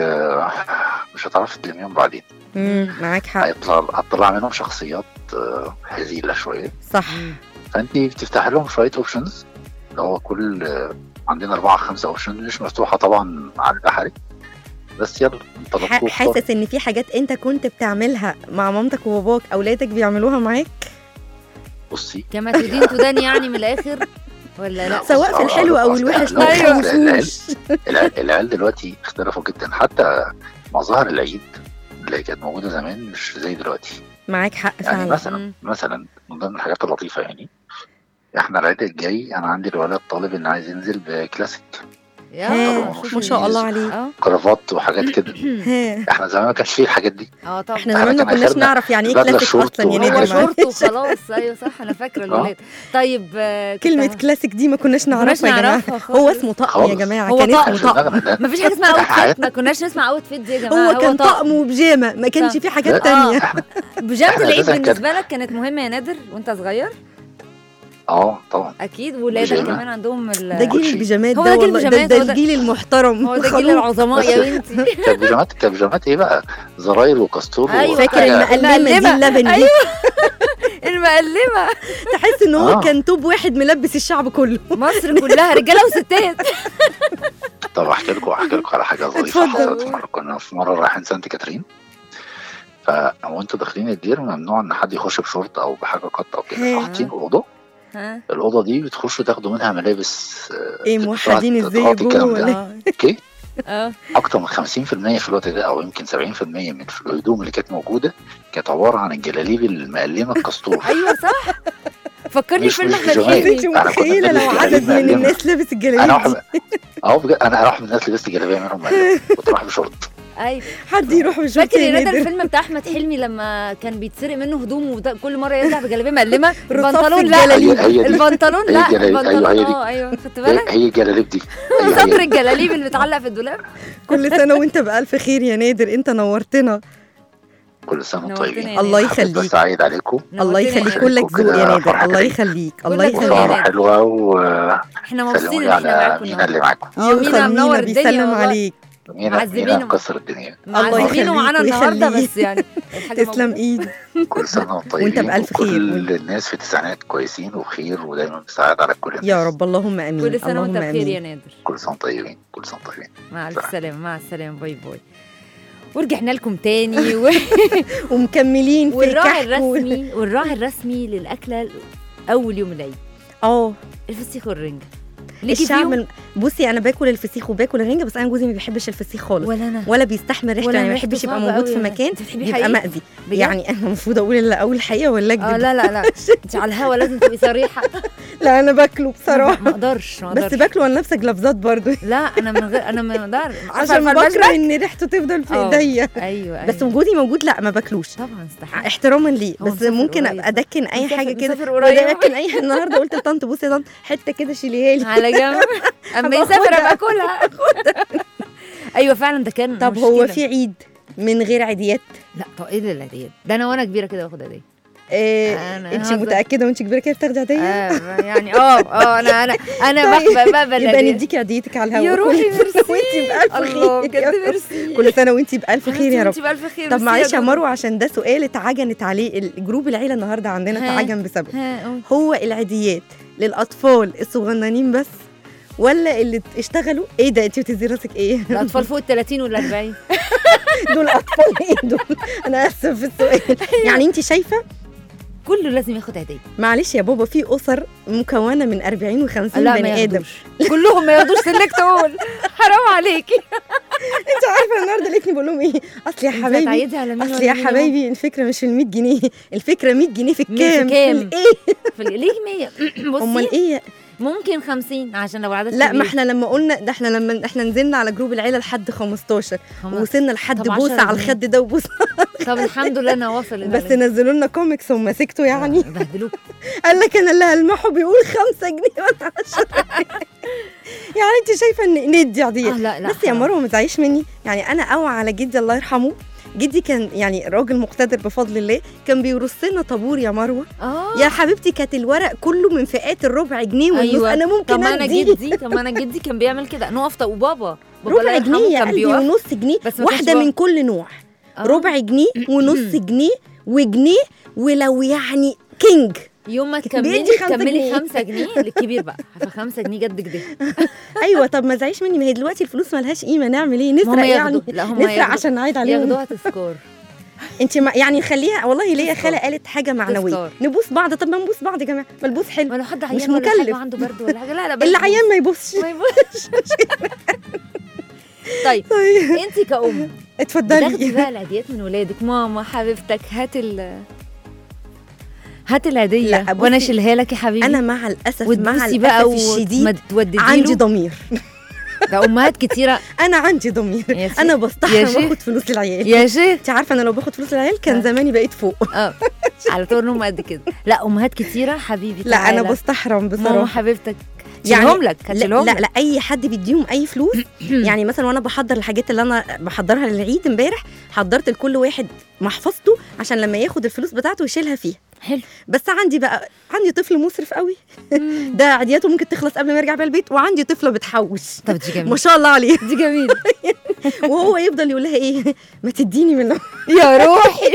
هتعرفي تلميهم بعدين. معاك حق. هتطلع منهم شخصيات هزيله شويه. صح. فانت بتفتح لهم شويه اوبشنز اللي هو كل عندنا 4 5 اوبشنز مش مفتوحه طبعا على البحري بس يلا انطلقوا. حاسس ان في حاجات انت كنت بتعملها مع مامتك وباباك اولادك بيعملوها معاك بصي كما تدين تدان يعني من الاخر ولا لا؟ سواء في الحلو او الوحش ما أيوة. تخوفوش. العيال دلوقتي اختلفوا جدا. حتى مظاهر العيد اللي كانت موجوده زمان مش زي دلوقتي. معاك حق يعني فعلا. مثلا من ضمن الحاجات اللطيفه يعني احنا العيد الجاي انا عندي الولد طالب ان عايز ينزل بكلاسيك ما شاء الله عليك. كرافات وحاجات كده. احنا زمان ما كانش فيه الحاجات دي. طبعا. احنا زمان ما كان كناش آخرنا نعرف يعني ايه بدلة كلاسيك شورت اصلا يا وهو هو نادر. شورت وخلاص. ايوه صح انا فاكره الولاد. طيب كلمه كلاسيك دي ما كناش نعرفها يا جماعه. نعرفها هو خالص. اسمه طقم خالص. يا جماعه. هو كان طقم. اسمه طقم. ما فيش حاجه اسمها اوت فيت. ما كناش نسمع اوت فيت دي يا جماعه. هو كان طقم وبيجامه ما كانش صح. فيه حاجات لا. تانية. بيجامه إحنا العيد أساساً بالنسبه لك كانت مهمه يا نادر وانت صغير؟ طبعا اكيد. ولادك بيجامة. كمان عندهم ده جيل كوتشي. البيجامات هو ده ده جيل والله. البيجامات. ده هو ده- الجيل المحترم. هو ده جيل خلوه. العظماء يا بنتي. كبيجامات ايه بقى زراير وكاستور أيوة. فاكر وحاجة. المقلمه دي اللبن دي؟ المقلمه. تحس ان هو كان توب واحد ملبس الشعب كله. مصر كلها رجاله وستات. طب احكي لكم على حاجه ظريفه اتفضل. حصلت. كنا في مره رايحين سانت كاترين وانتوا داخلين الدير ممنوع ان حد يخش بشورت او بحاجه قط او كده، ها. حاطين اوضه. ها الاوضه دي بتخشوا تاخدوا منها ملابس ايه موحدين ازاي تغطي الكلام جوه ده. ولا اوكي. اه اكتر من 50% في الوقت ده او يمكن 70% من الهدوم اللي كانت موجوده كانت عباره عن الجلاليب المقلمه الكستور. ايوه صح، فكرني مش فيلم احمد بيجامات. حلمي. انت أنا كنت متخيله بلبس لو جلاليب عدد من مقلمة. الناس لابس انا الجلاليب واحد دي؟ بجد انا واحد من الناس اللي لبست جلابيه منهم مقلمه، كنت رايح بشورت. ايوه حد يروح بشورت فاكر يا يا ندى نادر؟ الفيلم بتاع احمد حلمي لما كان بيتسرق منه هدوم وكل مره يرجع بجلابيه مقلمه؟ البنطلون لا، الجلاليب. هي دي البنطلون هي لا، الجلاليب. البنطلون أيوة، هي دي. ايوه خدت بالك؟ هي الجلاليب دي. أيوة، هي صدر دي. الجلاليب اللي بتعلق في الدولاب. كل سنه وانت بالف خير يا نادر، انت نورتنا. كل سنه وانتم نورتنا طيبين. يا الله نادر. يخليك. بس سعيد عليكم الله نورتنا يا يخليك، نادر. كلك ذوق يا نادر. فرحة الله كده. يخليك، الله كلك ذوق يا يخليك. وسهرة نادر. حلوه وسلموا احنا مبسوطين لي ان احنا على معاكم مينا اللي النهارده. معاكم. مينا يوصل منور مينا الدنيا بيسلم والله. عليك. مينا معذبينه. مكسر الدنيا. الله معذبينه يخليك معانا النهارده ويخليك. بس يعني الحاجة تسلم موجودة. ايد. كل سنه وانتم طيبين. وانت بألف خير. كل الناس في التسعينات كويسين وبخير ودايما بسعادة على كل الناس. يا رب اللهم امين. كل سنه وانت اللهم بخير يا امين. نادر. كل سنه وانتم طيبين. كل سنه وانتم طيبين. مع الف صح. سلامه، مع السلامه، باي باي. ورجعنا لكم تاني ومكملين في الكحك والراعي الرسمي للاكله اول يوم العيد الفسيخ والرنجة. ليكي الشعب فيهم؟ بصي انا باكل الفسيخ وباكل الرنجة، بس انا جوزي ما بيحبش الفسيخ خالص ولا انا ولا بيستحمل ريحته، ولا يعني ما ريحته بيحبش يبقى صعبة موجود أوي. في مكان انت بتحبيه يبقى حقيقي؟ مأذي. بجد؟ يعني انا المفروض اقول الحقيقه ولا اكذب؟ لا لا لا انت على الهوا لازم تبقي صريحه. لا انا باكله بصراحه، ما اقدرش بس باكله وانا لابسه جلافزات برضو لا انا من غير، انا ما اقدر عشان بكره ان ريحته تفضل في ايديا. ايوه بس وجودي موجود لا ما باكلوش طبعا استحاله احتراما ليه، هو بس مسافر ممكن قريب. ابقى ادكن اي مسافر- حاجه كده. مسافر قريب. ادكن اي النهارده قلت لطنط بصي يا طنط حته كده شيليها لي على جنب اما أبقى يسافر أخدها. ابقى اكلها. ايوه فعلا ده كان طب مشكلة. هو في عيد من غير عيديات؟ لا طب ايه العيديات ده؟ انا وانا كبيره كده باخد عيديه. انت هزر. متاكده وانت كبيره كده بتاخدي عيديه؟ يعني انا طيب. بقبل يبقى العيدية. نديكي عيديتك على الهواء. يا روحي ميرسي. وانت بألف الله خير بجد يا رب. ميرسي. كل سنه وانت بألف خير يا رب. انت بألف خير. طب ميرسي معلش يا جدع. مروه، عشان ده سؤال اتعجنت عليه الجروب العيله النهارده عندنا، ها. اتعجن بسبب ها قول. هو العيديات للاطفال الصغننين بس ولا اللي اشتغلوا؟ ايه ده انت بتزي راسك ايه؟ الاطفال فوق ال 30 وال 40. دول اطفال ايه دول؟ انا اسف في السؤال. يعني انت شايفه كله لازم ياخد عيديه. معلش يا بابا في اسر مكونه من 40 و50 لا ما بني ادم. ياخدوش كلهم ما ياخدوش سلكت اقول حرام عليكي. انت عارفه النهارده لقيتني بقول لهم ايه؟ اصل يا انت حبايبي هتعيدي على مين اصل ولا يا مين حبايبي الفكره مش في ال 100 جنيه، الفكره 100 جنيه في الكام؟ كام؟ الايه؟ ليه 100؟ امال بصي ايه؟ ممكن 50 عشان لو عدد لا كبير. ما احنا لما قلنا ده احنا لما احنا نزلنا على جروب العيله لحد 15 ووصلنا لحد طب بوسه 10 على الخد ده وبوسه، طب الحمد لله انا واصل بس نزلوا لنا كوميكس وما سكتوا يعني. بهدلوك. قال لك انا اللي هلمحه بيقول 5 جنيه ولا 10 يعني انت شايفه ان ندي عاديه؟ لا لا بس يا مروه ما تزعيش مني، يعني انا اوعى على جدي الله يرحمه. جدي كان يعني راجل مقتدر بفضل الله، كان بيرص لنا طابور يا مروه. يا حبيبتي كانت الورق كله من فئات الربع جنيه والنص. أيوة. انا ممكن طب ما انا أدي جدي كان بيعمل كده نقف وبابا ربع جنيه يا قلبي ونص جنيه، واحده من كل نوع. ربع جنيه ونص جنيه وجنيه، ولو يعني كينج يوم ما بيدي تكملي 5 5 جنيه الكبير بقى، ف5 جنيه جد كده. ايوه طب ما تزعيش مني، ما هي دلوقتي الفلوس مالهاش قيمه، نعمل ايه؟ نسرق يعني؟ نسرق عشان نعيد عليهم. ياخدوها تذكار. انت يعني خليها والله ليا خاله قالت حاجه معنويه، نبوس بعض. طب ما نبوس بعض يا جماعه، ما البوس حلو. ما لو حد عيان مش ولا مكلف. حاجه عنده برد ولا حاجه لا اللي عيان ما يبوسش. طيب انت كأم اتفضلي. تاخدي بقى العيديات من ولادك، ماما حبيبتك هات العيديه وانا اشيلها لك يا حبيبي. انا مع الاسف الشديد عندي ضمير. ده امهات كتيره. انا عندي ضمير، انا بستحرم اخد فلوس العيال يا شيخ. انت عارفه انا لو باخد فلوس العيال كان زماني بقيت فوق. على طول هم قد كده. لا امهات كتيره حبيبي لا انا بستحرم بصراحه. ماما حبيبتك يعني لك هتشيلهم لا اي حد بيديهم اي فلوس. يعني مثلا وانا بحضر الحاجات اللي انا بحضرها للعيد امبارح، حضرت لكل واحد محفظته عشان لما ياخد الفلوس بتاعته يشيلها فيها. حلو. بس عندي طفل مسرف قوي. ده عادياته ممكن تخلص قبل ما يرجع بقى البيت، وعندي طفله بتحوش. طب دي جميل ما شاء الله عليه. دي جميل. وهو يفضل يقول لها ايه؟ ما تديني منه يا روحي.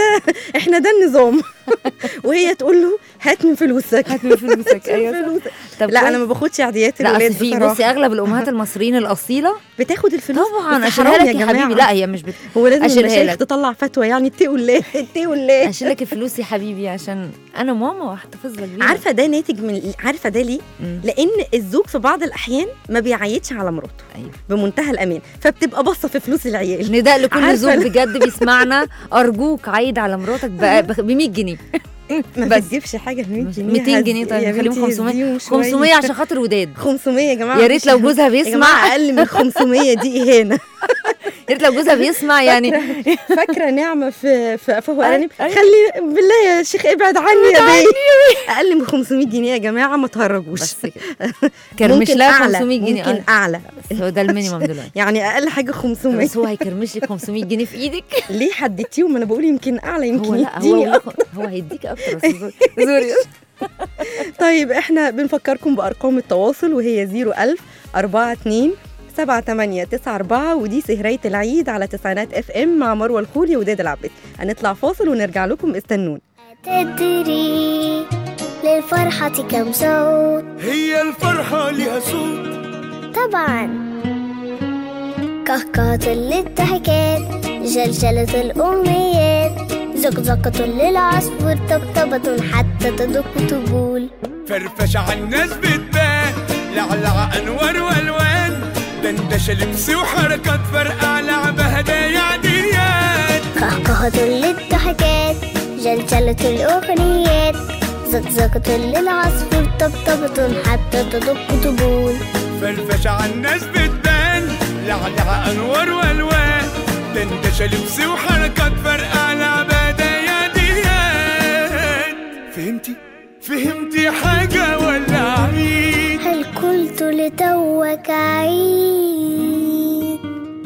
احنا ده النظام. وهي تقول له هات من فلوسك. هات من فلوسك. ايوه طب لا كويس. انا ما باخدش عاديات لا الولاد اصل في بصراحه. بصي اغلب الامهات المصريين الاصيله بتاخد الفلوس طبعا بس اشيلها حرام لك يا جماعة. حبيبي. لا هي مش هو لازم أشيلها المشايخ لك. تطلع فتوى يعني اتقوا الله اتقوا الله. اشيل لك الفلوس يا حبيبي عشان انا ماما وهحتفظ لك بيها. عارفه ده ناتج من عارفه ده ليه؟ مم. لان الزوج في بعض الاحيان ما بيعيدش على مراته أيوة. بمنتهى الامان، فبتبقى باصه في فلوس العيال. نداء لكل عارفة زوج بجد بيسمعنا، ارجوك عيد على مراتك ب 100 جنيه ما بس. بتجيبش حاجه ب 100 جنيه 200 جنيه. طيب يا نخليهم بنتي 500 يديهم شوية. 500 عشان خاطر وداد. 500 يا جماعه يا ريت لو جوزها يا جماعه بيسمع، اقل من 500 دي اهانه. يا ريت لو جوزها بيسمع يعني. فاكره نعمه في افواه ارانب، أيوة. خلي بالله يا شيخ ابعد عني يا بيه. اقل من 500 جنيه يا جماعه ما تهرجوش. بس كرمش ممكن لها أعلى، 500 جنيه. ممكن اعلى، بس هو ده المينيمم دلوقتي. يعني اقل حاجه 500. بس هو هيكرمش لك 500 جنيه في ايدك. ليه حددتيهم؟ انا بقول يمكن اعلى هو يمكن لا يديني هو هيديك اكتر. بس زوري. طيب احنا بنفكركم بارقام التواصل وهي 01000 42 7894 ودي سهرية العيد على تسعينات اف ام مع مروة الخولي وداد العبد. هنطلع فاصل ونرجع لكم، استنون. تدري للفرحة كم صوت؟ هي الفرحة لها صوت طبعا كهكهة للضحكات، جلجلة الأمنيات، زقزقة للعصفور، طبطبة حتى تدق تبول، فرفشة عالناس بتبان، لعلع أنوار والوان، دندشة لبس وحركات فرقع، لعبة هدايا عديات. كهكهة للضحكات، جلجلة الأغنيات، زقزقة للعصفور، طبطبة حتى تدق تبول، فرفشة عالناس بتبان، لعلع أنوار والوان، دندشة لبس وحركات فرقع، لعبة هدايا عديات. فهمتي حاجة ولا عيد؟ هل قلت لتوك عيد؟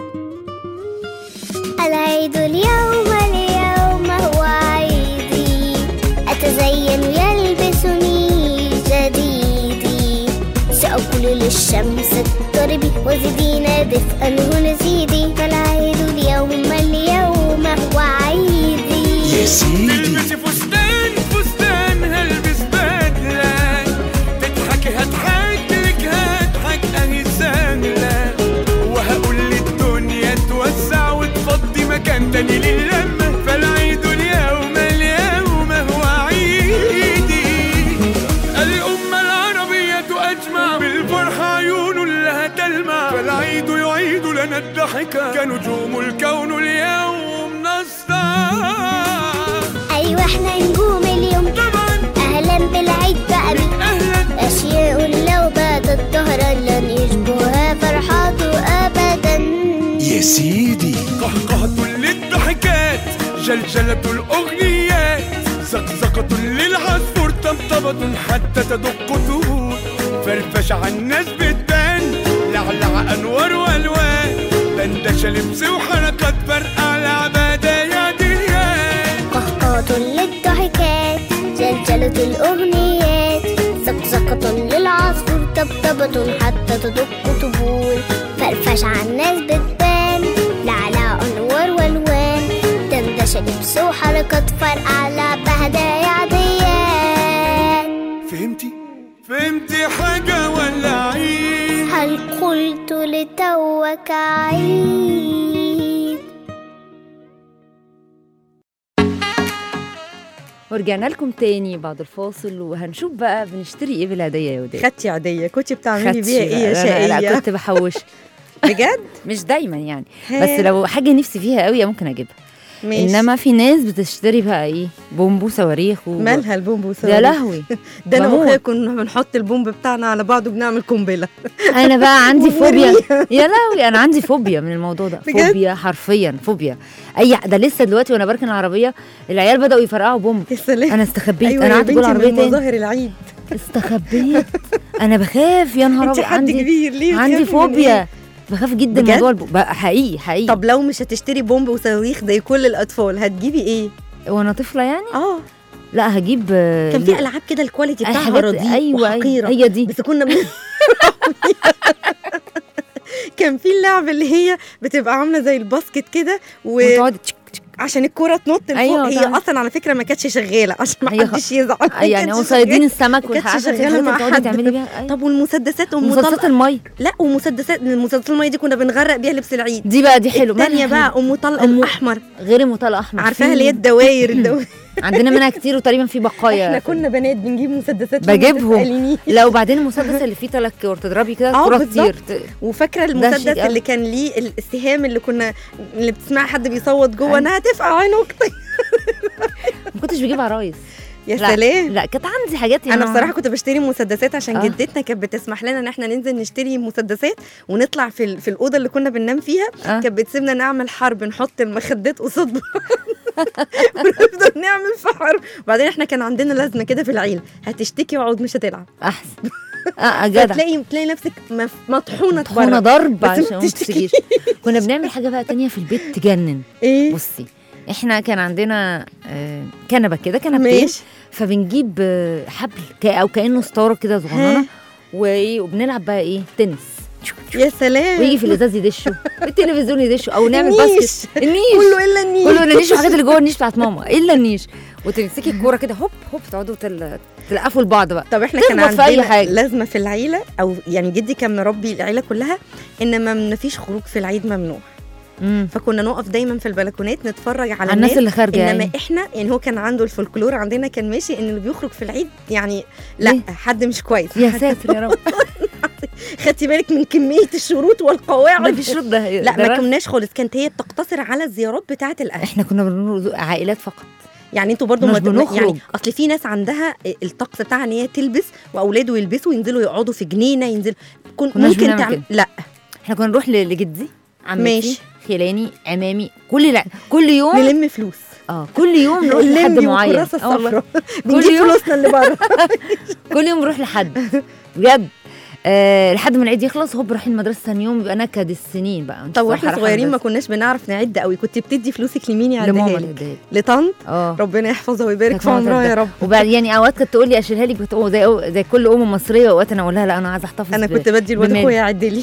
العيد اليوم هو عيدي، أتزين يلبسني جديدي، سأقول للشمس اضطربي وزدينا دفئا هنا زيدي، فالعيد اليوم هو عيدي. يا سيدي تلبسي فستان هلبس بدلة، تضحكي هضحك لك هضحك اهي سهلة، وهقول للدنيا توسع وتفضي مكان تاني للمة، فالعيد اليوم هو عيدي. الأمة العربية أجمع بالفرحة عيون لها تلمع، فالعيد يعيد لنا الضحكة كنجوم الكون اليوم نسطع. أيوة احنا نجوم اليوم طبعا أهلا بالعيد بقى بك، أهلا أشياء لو باتت ظهرا لن يشبهها فرحاته أبدا. يا سيدي قهقهة للضحكات، جلجلة الأغنيات، زقزقة للعصفور، طبطبة حتى تدق طهور، فرفشة عالناس بتبان، لعلع أنوار والوان، دندشة لبس وحركات فرقع، لعبة هدايا ديان. قهقهة للضحكات، جلجلة الأغنيات، زقزقة للعصفور، طبطبة حتى تدق طبول، فرفشة عالناس بتبان، لعلع أنوار والوان، دندشة لبس وحركات فرقع، لعبة هدايا عديان. فهمتي حاجة ولا عيد؟ هل قلت لتوك عيد؟ ورجعنا لكم تاني بعد الفاصل، وهنشوف بقى بنشتري ايه بالهديه يا وداد. خدتي عاديه كنت بتعملي خدتي بيها ايه يا لا شقيه؟ كنت بحوش بجد مش دايما يعني، بس لو حاجه نفسي فيها قوي ممكن اجيبها. ماشي. انما في ناس بتشتري بقى ايه بومبو صواريخ مالها البومب يا وصواريخ؟ لهوي. ده انا بموت. واخويا كنا بنحط البومب بتاعنا على بعضه بنعمل قنبله. انا بقى عندي فوبيا يا لهوي، انا عندي فوبيا من الموضوع ده. بجد؟ فوبيا حرفيا فوبيا. ده لسه دلوقتي وانا بركن العربيه العيال بداوا يفرقعوا بومب، يا سلام. انا استخبيت. أيوة انا يا قعدت جوه بنتي العربيه من تاني مظاهر العيد. استخبيت. انا بخاف يا نهار انت ابيض. حد كبير ليه عندي بتخافي من فوبيا إيه؟ بخاف جدا بجد؟ موضوع بقى حقيقي. طب لو مش هتشتري بومب وصواريخ زي كل الاطفال هتجيبي ايه؟ وانا طفله يعني لا هجيب كان في العاب كده الكواليتي بتاعها حاجات- رديء أيوة وحقيره، هي دي. بس كنا كان في اللعبه اللي هي بتبقى عامله زي الباسكت كده وتقعدي تشك تشك عشان الكوره تنط لفوق. أيوة هي طبعا. اصلا على فكره ما كانتش شغاله عشان ما هي حدش يزعل. يعني هو صيادين السمك ما كانتش والحاجات شغالة مع اللي حد. تعملي بيها. أيوة. طب والمسدسات مسدسات المي لا ومسدسات الميه دي كنا بنغرق بيها لبس العيد. دي حلو. الثانيه بقى طلق الاحمر، غير طلق احمر، عارفاها اللي هي الدواير عندنا منها كتير وتقريبا في بقايا. احنا كنا بنات بنجيب مسدسات بجيبهم. لا وبعدين المسدس اللي فيه 3 كور تضربي كده الكوره تطير. وفاكره المسدس اللي كان ليه السهام اللي بتسمع حد بيصوت جوه انها تفقع عين اختي. ما كنتش بجيب عرايس. يا سلام. لا كانت عندي حاجات انا بصراحه كنت بشتري مسدسات عشان جدتنا كانت بتسمح لنا ان احنا ننزل نشتري مسدسات ونطلع في الاوضه اللي كنا بننام فيها. كانت بتسيبنا نعمل حرب، نحط المخدات قصاد بعض ونفضل نعمل في حرب. وبعدين احنا كان عندنا لازمه كده في العيله، هتشتكي وعود مش هتلعب احسن. جدع. تلاقي نفسك مطحونه ضرب عشان ما تشتكيش. كنا بنعمل حاجه بقى تانية في البيت تجنن. ايه؟ بصي احنا كان عندنا كنبه كده، كنبتين، فبنجيب حبل او كانه ستاره كده صغننه وبنلعب بقى ايه تنس. يا سلام. ويجي في الازاز يدشوا، التلفزيون يدشوا، او نعمل باسكت. النيش كله الا النيش، كله النيش والحاجات اللي جوه النيش بتاعت ماما الا النيش. وتمسكي الكوره كده هوب هوب تقعدوا تلقفوا لبعض بقى. طب احنا كان عندنا لازمه في العيله، او يعني جدي كان مربي العيله كلها ان ما فيش خروج في العيد ممنوع. فكنا نقف دايما في البلكونات نتفرج على الناس اللي خارجه. انما يعني احنا يعني هو كان عنده الفولكلور عندنا كان ماشي ان اللي بيخرج في العيد يعني لا ليه؟ حد مش كويس. يا ساتر يا رب. خدتي بالك من كميه الشروط والقواعد؟ ما فيش رد. لا ما كناش خالص، كانت هي بتقتصر على الزيارات بتاعه الاهل. احنا كنا بنروح عائلات فقط. يعني انتوا برضو يعني اصل في ناس عندها الطقس بتاعها ان هي تلبس واولاده يلبسوا وينزلوا يقعدوا في جنينه ممكن تعمل. لا احنا كنا نروح لجدي، عمتي، خلاني، عمامي، كل يوم نلم فلوس. كل يوم نروح لحد معين. بنجيب فلوسنا اللي بره. كل يوم نروح لحد بجد. لحد ما العيد يخلص هوب رايحين المدرسه ثاني يوم، يبقى نكد السنين بقى. طب واحنا صغيرين ما كناش بنعرف نعد قوي، كنت بتدي فلوسك لمين يعدها لك؟ لطنط. ربنا يحفظها ويبارك في عمرها يا رب. وبعد يعني اوقات كانت تقول لي اشيلها لك زي كل ام مصريه، واوقات انا اقول لها لا انا عايزه احتفظ. انا كنت بدي الواد اخويا يعد لي.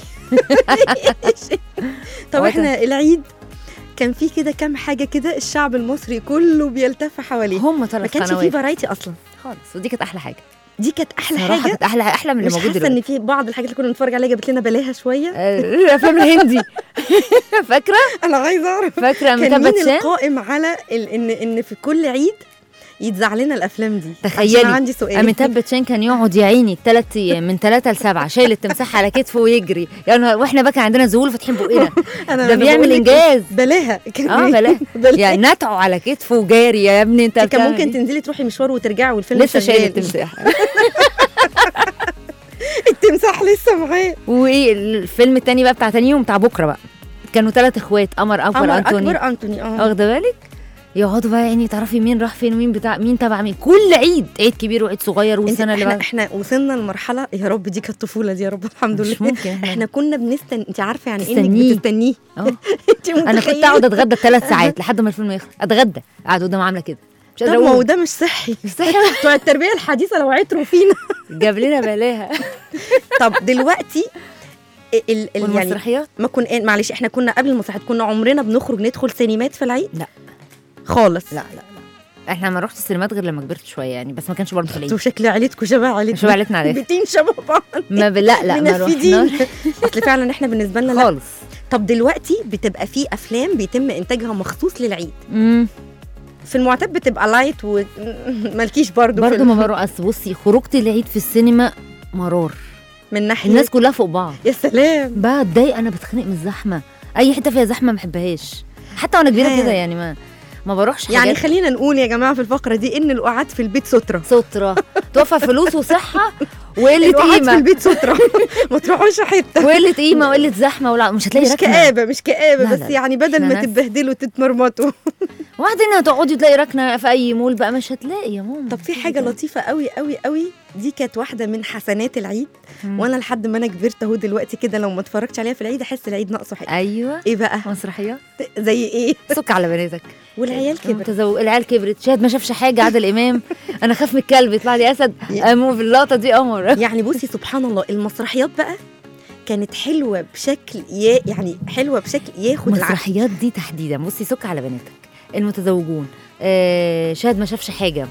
طب احنا العيد كان في كده كام حاجه كده الشعب المصري كله بيلتف حواليه. هم 3 ما كانش في فرايتي اصلا خالص، ودي كانت احلى حاجه. دي كانت احلى حاجه، كانت احلى من اللي موجود دلوقتي. مش حاسه ان في بعض الحاجات اللي كنا بنتفرج عليها جابت لنا بلاها شويه. الافلام الهندي. فاكره؟ انا عايزه اعرف. فاكره كان مين القائم على ان في كل عيد يتذاع لنا الافلام دي؟ تخيلي عندي سؤال. أميتاب باتشان كان يقعد يا عيني 3 ايام من 3 ل7 شايل التمساح على كتفه ويجري يعني، واحنا بقى كان عندنا ذهول فاتحين بقنا. ده بيعمل انجاز. بلاها بلاها يعني نتعه على كتفه وجاري يا ابني. انت كان ممكن تنزلي تروحي مشوار وترجعي والفيلم لسه شايل التمساح. التمساح لسه معاه. وايه الفيلم الثاني بقى بتاع تاني يوم بتاع بكره بقى، كانوا 3 اخوات، قمر اكبر انتوني. واخده بالك؟ يقعدوا بقى يعني تعرفي مين راح فين ومين مين تبع مين، كل عيد كبير وعيد صغير. والسنه اللي بعد احنا وصلنا لمرحله يا رب دي كانت طفوله دي يا رب الحمد لله. ممكن احنا كنا انت عارفه يعني انك بتستنيه. انا كنت اقعد اتغدى 3 ساعات لحد ما الفيلم يخلص، اتغدى قاعد قدام عامله كده. طب ما هو ده مش صحي. بتوع التربيه الحديثه لو عطروا فينا جاب لنا بلاها. طب دلوقتي المسرحيات ما كنا معلش احنا كنا قبل المسرحيات كنا عمرنا بنخرج ندخل سينمات في العيد؟ لا خالص. لا احنا ما رحت السينمات غير لما كبرت شويه يعني، بس ما كانش برضه في العيد. وشكل عيلتكم شبه عيلتنا عليك بيتين شبه بعض. لا ما رحناش. اصل فعلا احنا بالنسبه لنا لا خالص. طب دلوقتي بتبقى في افلام بيتم انتاجها مخصوص للعيد. في المعتاد بتبقى لايت ومالكيش برضه ما بروح. بصي خروجتي العيد في السينما مرار من ناحيه الناس كلها فوق بعض. يا سلام. بقى اتضايق، انا بتخنق من الزحمه، اي حته فيها زحمه ما بحبهاش حتى وانا كبيره كده يعني ما بروحش يعني حاجات. خلينا نقول يا جماعه في الفقره دي ان القعاد في البيت ستره توفر فلوس وصحه وقله قيمه. في البيت ستره ما تروحوش حته وقله قيمه وقله زحمه ولا مش هتلاقي ركنه. مش كآبه بس يعني بدل ما تتبهدلوا تتمرمطوا. وبعدين هتقعدي تلاقي ركنه في اي مول بقى مش هتلاقي يا ماما. طب في حاجه لطيفه قوي قوي قوي، دي كانت واحده من حسنات العيد. وانا لحد ما انا كبرت اهو دلوقتي كده لو ما اتفرجتش عليها في العيد احس العيد ناقصه حاجه. ايوه. ايه بقى؟ مسرحيات زي ايه؟ سك على بناتك. والعيال كبرت. العيال كبرت. شاهد ما شافش حاجه. عادل امام انا خاف من الكلب يطلع لي اسد. مو في اللقطه دي قمر. يعني بصي سبحان الله المسرحيات بقى كانت حلوه بشكل يعني حلوه بشكل ياخد المسرحيات دي تحديدا. بصي سك على بناتك المتزوجون، شاهد ما شافش حاجه،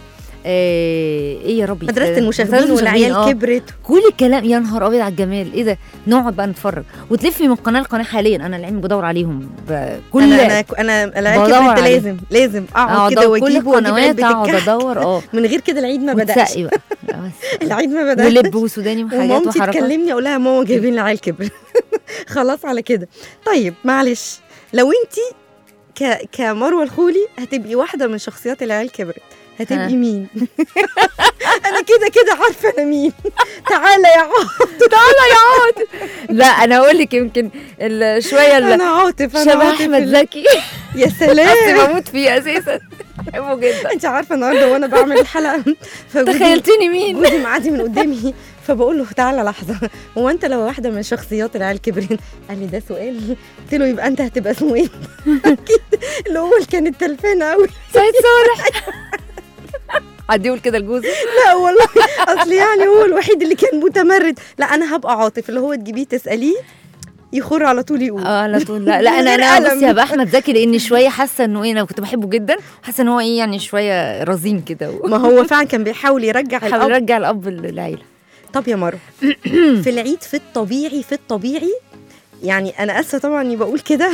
ايه يا ربي، مدرسه المشاغبين والعيال كبرت، كل الكلام. يا نهار ابيض على الجمال، ايه ده؟ نقعد بقى نتفرج وتلفي من قناه لقناه. حاليا انا العلم بدور عليهم كل انا العيال كبرت لازم اقعد كده واجيب قنوات، اقعد ادور من غير كده العيد ما بدأش العيد ما بدأش، ولب وسوداني وحاجات وحركات. ومامتي تكلمني اقول لها ماما جايبين العيال كبرت. خلاص على كده. طيب معلش، لو انتي كمروه الخولي هتبقي واحده من شخصيات العيال كبرت، هتبقي مين؟ انا كده عارفه انا مين. تعالى يا عاطف. لا انا اقول لك يمكن شويه انا عاطف شبه احمد زكي. يا سلام، بموت فيه اساسا، بحبه جدا. انت عارفه النهارده وانا بعمل الحلقه تخيلتيني مين؟ جوزي معدي من قدامي فبقول له تعالى لحظه، هو انت لو واحده من شخصيات العيال كبرين؟ قال لي ده سؤال. قلت له يبقى انت هتبقى اسمه ايه؟ اكيد الاول كانت تلفانه قوي، سعيد صالح. عادي يقول كده لجوزي؟ لا والله، اصل يعني هو الوحيد اللي كان متمرد. لا انا هبقى عاطف، اللي هو تجيبيه تساليه يخر على طول يقول على طول. لا انا بس هبقى احمد زكي، لاني شويه حاسه انه ايه، انا كنت بحبه جدا، حاسه ان هو ايه يعني شويه رزين كده. ما هو فعلا كان بيحاول يرجع الاب للعيله. طب يا مروه، في العيد في الطبيعي يعني انا اسفه طبعا اني بقول كده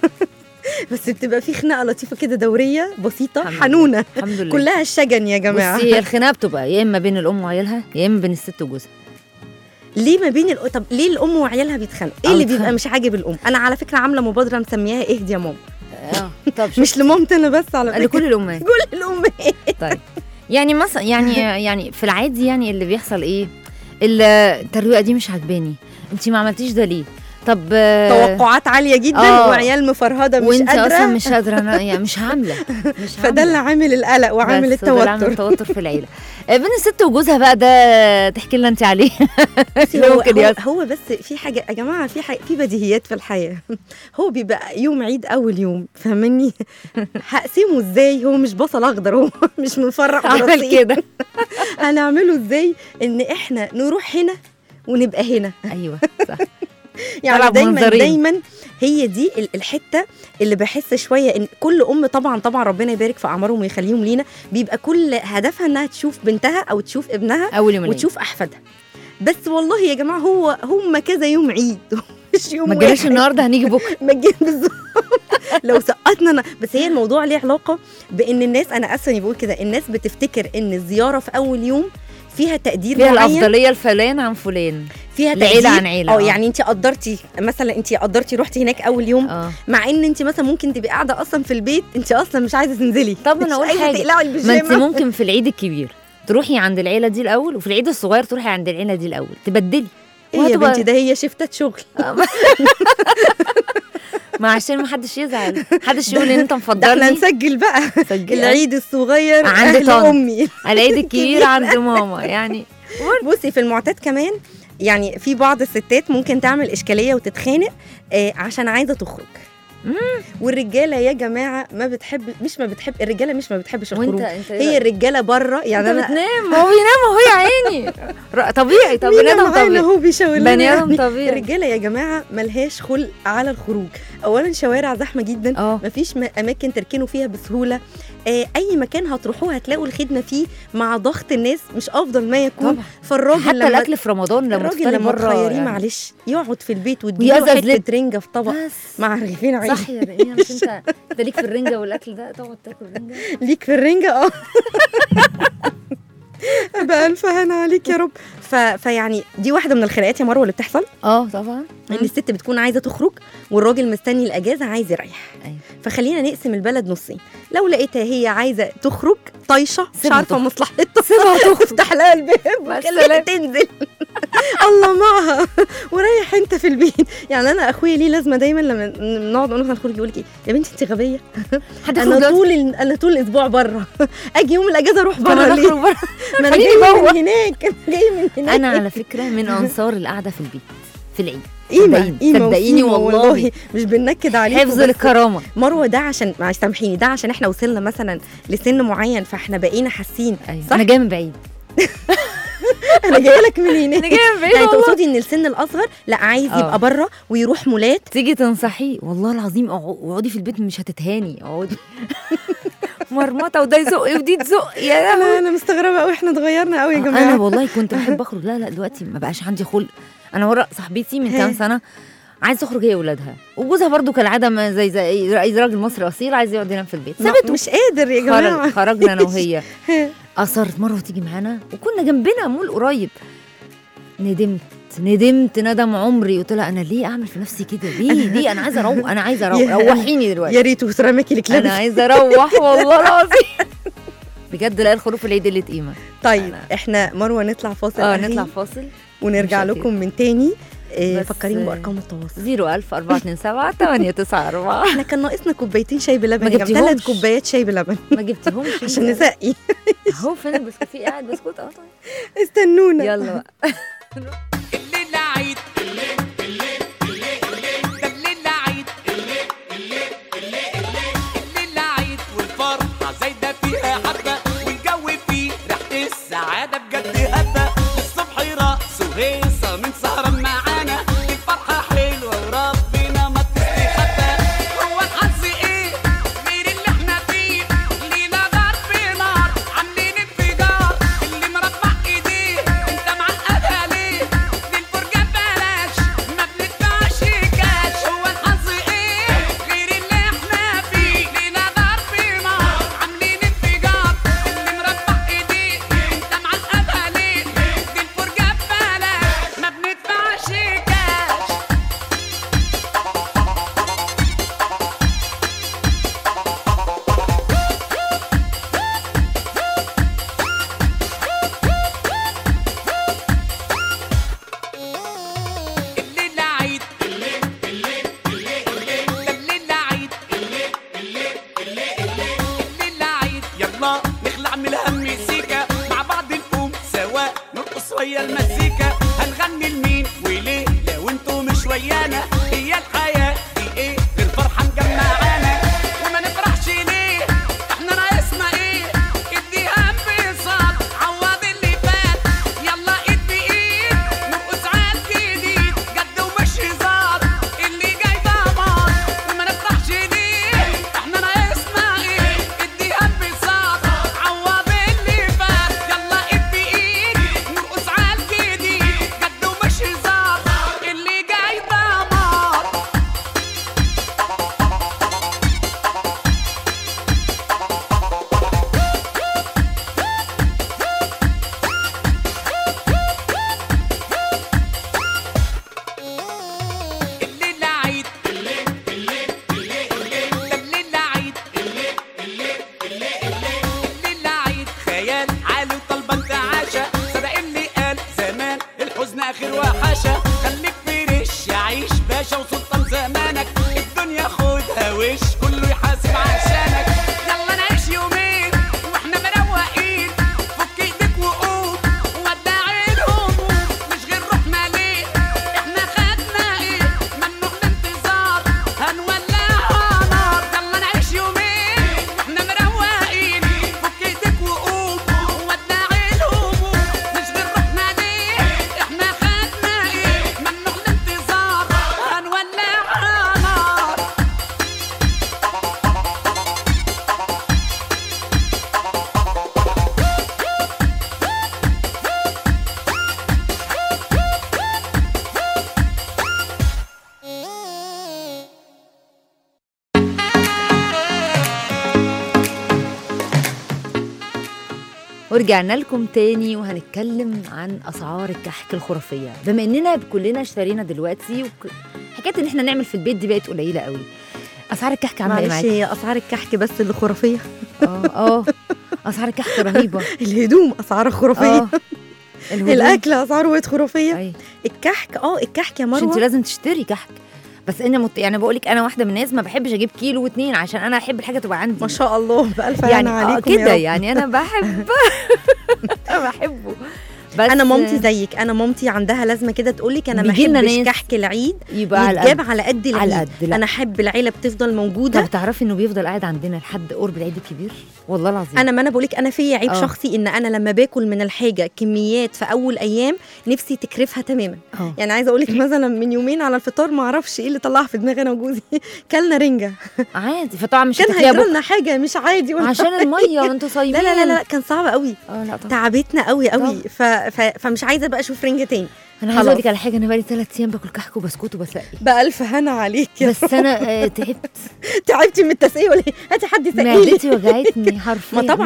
بس بتبقى في خناقه لطيفه كده دوريه بسيطه حنونه، الحمد لله، كلها الشجن يا جماعه. بس هي الخناقه بتبقى يا اما بين الام وعيالها يا اما بين الست وجوزها. ليه ما بين طب ليه الام وعيالها بيتخانقوا؟ ايه اللي بيبقى مش عاجب الام؟ انا على فكره عامله مبادره مسمياها اهدي يا ماما. طب مش لمامتي انا بس، على فكره لكل الامهات. كل الامهات. طيب يعني مثلا يعني في العادي يعني اللي بيحصل ايه، الترويقه دي مش عاجباني، انت ما عملتيش ده ليه؟ طب توقعات عاليه جدا وعيال مفرهده مش وانت قادره، وانت اصلا مش قادره، انا يعني مش عامله. فده اللي عامل القلق وعامل التوتر في العيله. بين الست وجوزها بقى ده تحكي لنا انت عليه. هو بس في حاجه يا جماعه، في بديهيات في الحياه. هو بيبقى يوم عيد اول يوم، فاهمني؟ هقسمه ازاي؟ هو مش بصل اخضر، هو مش مفرق عمل كده. هنعمله ازاي ان احنا نروح هنا ونبقى هنا؟ ايوه صح. يعني دايما هي دي الحته اللي بحس شويه ان كل ام طبعا ربنا يبارك في اعمارهم ويخليهم لينا، بيبقى كل هدفها انها تشوف بنتها او تشوف ابنها وتشوف احفادها. بس والله يا جماعه هم كذا يوم عيد، مش يوم ما جالش النهارده هنيجي بكره. ما جينا بالظبط. لو سقطنا بس هي الموضوع ليه علاقه بان الناس، انا اسفه بقول كده، الناس بتفتكر ان الزياره في اول يوم فيها تقدير فيها معين، الافضليه لفلان عن فلان، فيها تقدير عن عيله. يعني انت قدرتي مثلا، رحتي هناك اول يوم مع ان انت مثلا ممكن تبقي قاعده اصلا في البيت، انت اصلا مش عايزه تنزلي. طب انا اقول حاجه، ما انت ممكن في العيد الكبير تروحي عند العيله دي الاول، وفي العيد الصغير تروحي عند العيله دي الاول، تبدلي. ايه يا بنتي، ده هي شفتات شغل. ما عشان ما حدش يزعل، حدش يقول ان انت مفضلني. ده احنا نسجل بقى العيد الصغير عند امي، العيد الكبير عند ماما. يعني بصي في المعتاد كمان، يعني في بعض الستات ممكن تعمل اشكاليه وتتخانق عشان عايزه تخرج. والرجاله يا جماعه الرجاله مش ما بتحبش الخروج، هي الرجاله بره. يعني انا بتنام، هو بينام اهو يا عيني، طبيعي. طب بني ادم طبيعي، هو بيشاور لنا بني ادم طبيعي. الرجاله يا جماعه ملهاش خلق على الخروج. اولا شوارع زحمه جدا، مفيش اماكن تركنوا فيها بسهوله. اي مكان هتروحوه هتلاقوا الخدمه فيه مع ضغط الناس مش افضل ما يكون. فالراجل حتى الاكل في رمضان لما الراجل لما تخيريه يعني معلش يقعد في البيت وتجيبه حته رنجه في طبق مع رغيفين عيش. صح يا رقيقه، مش انت ليك في الرنجه والاكل ده، تقعد تاكل رنجه ليك في الرنجه. بقى الف هنا عليك يا رب. فيعني دي واحده من الخناقات يا مروه اللي بتحصل. طبعا ان الست بتكون عايزه تخرج والراجل مستني الاجازه عايز يريح. فخلينا نقسم البلد نصين. لو لقيتها هي عايزه تخرج طايشه مش عارفه مصلحتها، سيبها تخرج، افتح لها الباب وخليها تنزل. الله معها وريح انت في البيت. يعني انا اخويا ليه لازمه دايما لما نقعد نقول له هنخرج يقول لك ايه يا بنتي انت غبيه، انا طول الاسبوع بره، اجي يوم الاجازه اروح بره ليه؟ ما انا جاي من هناك، انا على فكره من انصار القعده في البيت في العيد. صدقيني والله مش بننكد عليكم، حفظ الكرامه. مروه ده عشان معلش سامحيني، ده عشان احنا وصلنا مثلا لسن معين فاحنا بقينا حاسين. صح، انا جايه من بعيد. انا جايه لك من هنا، انا جايه من بعيد. يعني تقصدي ان السن الاصغر لا عايز يبقى بره ويروح مولات؟ تيجي تنصحيه والله العظيم اقعدي في البيت مش هتتهاني، اقعدي. مرمطه وده يزق ودي تزق يا لهوي. انا مستغربه قوي، احنا اتغيرنا قوي يا جماعه. انا والله كنت بحب اخرج، لا دلوقتي ما بقاش عندي خلق. انا ورا صاحبتي من كام سنه عايزه تخرج هي واولادها، وجوزها برضو كالعاده زي اي راجل مصري اصيل عايز يقعد ينام في البيت، سابته مش قادر يا جماعه. خرجنا انا وهي. اصرت مره تيجي معانا وكنا جنبنا مول قريب. ندمت ندم عمري. قلت لها انا ليه اعمل في نفسي كده؟ ليه انا عايزه اروح روحيني دلوقتي. يا ريت وسرامك لك انا عايزه اروح والله العظيم. بجد لا الخروف العيد قلة قيمه. طيب احنا مروه نطلع فاصل. نطلع فاصل ونرجع لكم من تاني. فكرين بارقام التواصل 01000 427 894. احنا كان ناقصنا كوبايتين شاي بلبن، ما جبتيهمش. 3 كوبايات شاي بلبن ما جبتيهمش عشان نسقي. اهو فين البسكوت؟ في قاعد بسكوت. طيب استنونا يلا بقى. الليلة عيد ده الليلة عيد الليلة عيد والفرحة زايدة فيها حبة والجو فيه ريحة السعادة بجد هبة. الصبح رقص وهيصة من سهرة معانا، الفرحة حلوة وربنا ما تستخبى. هو الحظ ايه غير اللي احنا فيه؟ ليلة ضرب نار عاملين انفجار، اللي مربع ايديه انت معقدها ليه؟ دي الفرجة ببلاش ما بندفعش كاش. هو الحظ ايه غير اللي احنا فيه؟ ليلة ضرب نار عاملين انفجار، اللي مربع ايديه انت معقدها ليه؟ دي الفرجة ببلاش ما بندفعش كاش. الليلة عيد ده الليلة عيد الليلة عيد. يلا نخلع من الهم سيكا مع بعض نقوم سوا نرقص ويا المزيكا. هنغني لمين وليه لو انتوا مش ويانا؟ هي الحياة دي ايه غير فرحة مجمعانا؟ وما نفرحش ليه؟ احنا ناقصنا ايه؟ اديها انبساط عوض اللي فات. يلا ايد بايد نرقص على الجديد جد ومش هزار، اللي جاي دمار. وما نفرحش ليه؟ احنا ناقصنا ايه؟ اديها انبساط عوض اللي فات. يلا ايد بايد نرقص على الجديد جد ومش هزار، اللي جاي دمار. الليلة عيد ده الليلة عيد الليلة عيد. خيال عالي وطلبة انتعاشة، صدق اللي قال زمان الحزن آخر وحشة. خليك فريش عيش باشا وسلطان زمانك، الدنيا خدها وش كله يحاسب عشانك. يلا نعيش يومين واحنا مروقين، فك ايدك وقوم ودع الهموم. مش غير روحنا ليه؟ احنا خدنا ايه؟ ممنوع الانتظار هنولعها نار. يلا نعيش يومين واحنا مروقين، فك ايدك وقوم ودع الهموم. مش غير روحنا ليه؟ احنا خدنا ايه؟ ممنوع الانتظار هنولعها نار. ورجعنا لكم تاني وهنتكلم عن اسعار الكحك الخرافيه. بما اننا كلنا اشترينا دلوقتي حكايه ان احنا نعمل في البيت دي بقت قليله قوي. اسعار الكحك عامله ايه معلش، معاكي؟ هي اسعار الكحك بس اللي خرافيه. اسعار الكحك رهيبه. الهدوم اسعارها خرافيه. الهدوم. الاكل اسعاره بقت خرافيه. أي. الكحك يا مش انت مروه لازم تشتري كحك، بس انا يعني بقول لك انا واحده من الناس ما بحبش اجيب كيلو و2 عشان انا احب الحاجه تبقى عندي. ما شاء الله بألف يعني هنا عليكم كده يا رب. يعني انا بحب انا بحبه. انا مامتي زيك، انا مامتي عندها لازمه كده تقول لك انا ما بحبش كحك العيد يبقى يتجاب على قد العيد، على قد. انا احب العيله بتفضل موجوده. طب تعرفي انه بيفضل قاعد عندنا لحد قرب العيد الكبير والله العظيم. انا بقولك انا في عيب شخصي ان انا لما باكل من الحاجه كميات في اول ايام نفسي تكرفها تماما. يعني عايزه اقولك مثلا من يومين على الفطار ما اعرفش ايه اللي طلعها في دماغي انا وجوزي كلنا رنجه عادي، فطبعا مش كان هيجرى لنا حاجه مش عادي عشان الميه وانتوا صايمين. لا كان صعب قوي، تعبتنا قوي فمش عايزه بقى اشوف رنجه تاني. انا عايزه اقول لك على حاجه، انا بقالي 3 ايام باكل كحك وبسكوت وبسقي بألف هنا عليك. بس انا تعبتي من التسقيه ولا ايه؟ هاتي حد يسقيلي. معدتي وجعتني حرفيا، ما طبعا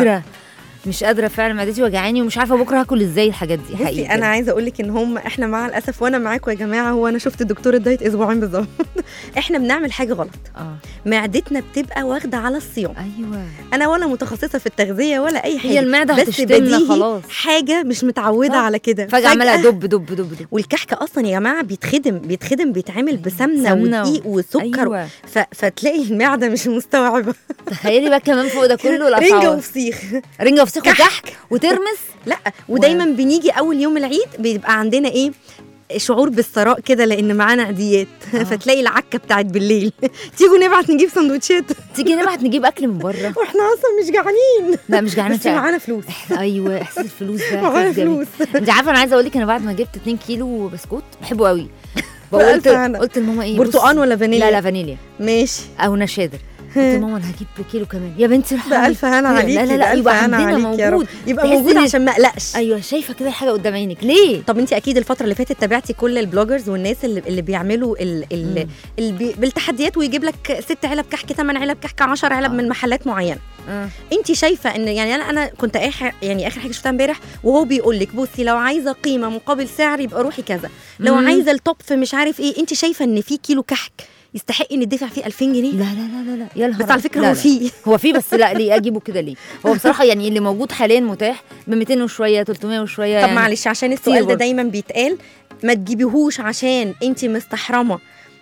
مش قادره فعلا، معدتي وجعاني ومش عارفه بكره هاكل ازاي الحاجات دي حقيقي. انا عايزه اقول لك ان احنا مع الاسف وانا معاكم يا جماعه، هو انا شفت دكتور الدايت اسبوعين بالظبط احنا بنعمل حاجه غلط. معدتنا بتبقى واخده على الصيام. ايوه انا ولا متخصصه في التغذيه ولا اي حاجه، هي المعده هتشتمنا خلاص، حاجه مش متعوده على كده، فجاه عماله دب. والكحك اصلا يا جماعه بيتخدم بيتعمل بسمنه ودقيق وسكر. أيوة. فتلاقي المعده مش مستوعبه. تخيلي بقى كمان فوق ده كله الاسعار، رنجه وفسيخ وكحك وترمس. لا ودايما بنيجي اول يوم العيد بيبقى عندنا ايه شعور بالثراء كده لان معانا عيديات. فتلاقي العكه بتاعت بالليل تيجوا نبعت نجيب سندوتشات، تيجي نبعت نجيب اكل من بره واحنا اصلا مش جعانين. لا مش جعانين بس معانا فلوس. ايوه احساس الفلوس ده معانا فلوس. انت عارفه انا عايزه اقول لك انا بعد ما جبت 2 كيلو بسكوت بحبه قوي، قلت لماما ايه برتقان ولا فانيليا؟ لا فانيليا ماشي او نشادر. قلت ماما انا هجيب كيلو كمان يا بنتي الحمد بألف هنا عليكي. لا يبقى عندنا موجود، يبقى موجود عشان ما اقلقش. ايوه شايفه كده الحاجه قدام عينك ليه. طب انت اكيد الفتره اللي فاتت تابعتي كل البلوجرز والناس اللي بيعملوا بالتحديات ويجيب لك 6 علب كحك 8 علب كحك 10 علب من محلات معينه. انت شايفه ان يعني انا كنت اخر حاجه شفتها امبارح وهو بيقول لك بصي لو عايزه قيمه مقابل سعر يبقى روحي كذا، لو عايزه التوب مش عارف ايه. انت شايفه ان في كيلو كحك يستحق ان ندفع فيه 2000 جنيه؟ لا يا نهار. بس على فكره هو فيه بس لا ليه اجيبه كده ليه؟ هو بصراحه يعني اللي موجود حاليا متاح ب 200 وشويه 300 وشويه. طب يعني معلش عشان السؤال ده دايما بيتقال، ما تجيبيهوش عشان انت مستحرمه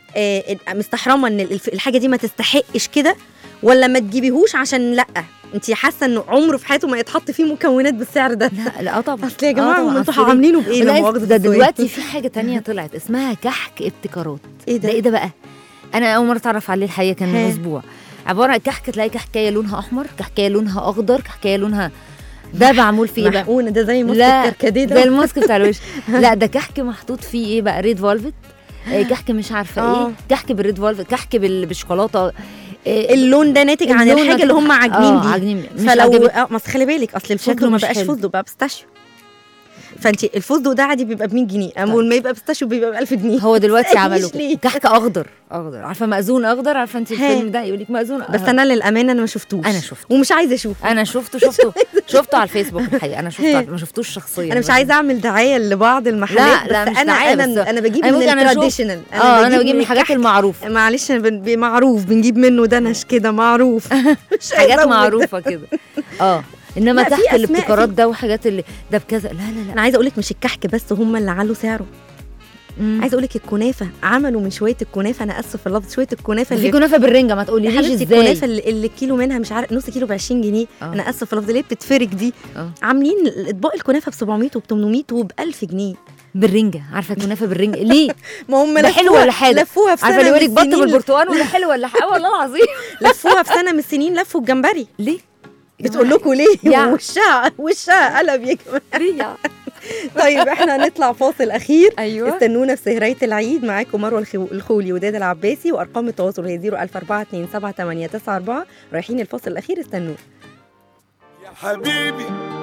ان الحاجه دي ما تستحقش كده، ولا ما تجيبيهوش عشان لا انت حاسه انه عمره في حياته ما يتحط فيه مكونات بالسعر ده؟ لا طبعا. اصل يا جماعه انتوا عاملينه بايه؟ ده دلوقتي في حاجه تانية طلعت اسمها كحك ابتكارات. ايه ده بقى؟ انا اول مره اتعرف عليه الحقيقه كان من اسبوع. عباره عن كحك، تلاقي كحكايه لونها احمر، كحكايه لونها اخضر، كحكايه لونها ده معمول فيه بقى محقونه. ده زي ماسك الكركديه ده، زي الماسك بتاع الوش. لا ده كحك محطوط فيه ايه بقى؟ ريد فولفت، كحك مش عارفه ايه، كحك بالريد فولفت، كحك بالشوكولاته. اللون ده ناتج عن الحاجه اللي هم عاجنين دي. فلو بس خلي بالك اصل الفستق ما بقاش فستق بقى بيستاشيو، فانت الفستق ده عادي بيبقى ب 100 جنيه، اما لما يبقى بيستاشيو بيبقى ب 1000 جنيه. هو دلوقتي عملوا كحك اخضر، عارفه مأذون اخضر، عارفه انت الفيلم ده يقول لك مأذون بس انا للامانه انا ما شفتوش. انا شفته ومش عايزه اشوفه. انا شفته على الفيسبوك الحقيقه. انا ما شفتوش شخصيا. انا مش عايزه اعمل دعايه لبعض المحلات. لا بس مش انا بجيب من التراديشنال. انا بجيب من الحاجات المعروفه. معلش معروف بنجيب منه دنش كده معروف. حاجات معروفه كده. انما تحت الابتكارات ده وحاجات اللي ده بكذا. لا انا عايزه اقول لك مش الكحك بس هم اللي علوا سعره. عايزه اقول لك الكنافه عملوا من شويه الكنافه، انا اسف في اللفظ، شويه الكنافه اللي في كنافه بالرنجه ما تقوليليش ازاي. الكنافه اللي الكيلو منها مش عارف نص كيلو ب 20 جنيه. انا اسف في اللفظ اللي بتتفرج دي. عاملين اطباق الكنافه ب 700 وب 800 وب 1000 جنيه بالرنجه. عارفه الكنافه بالرنجه ليه؟ ما هم ده حلو ولا حاجه؟ لفوها في سنه. عارفه اللي يقول لك بط بالبرتقال ولا حلو ولا حاجه؟ والله العظيم لفوها في سنه من السنين، لفوا الجمبري. ليه؟ بتقول لكم ليه؟ وشها قلب يا جماعه. طيب احنا هنطلع فاصل اخير. أيوة. استنونا في سهرية العيد. معاكم مروه الخولي وداد العباسي، وارقام التواصل هي 004278994. رايحين الفاصل الاخير، استنونا. يا حبيبي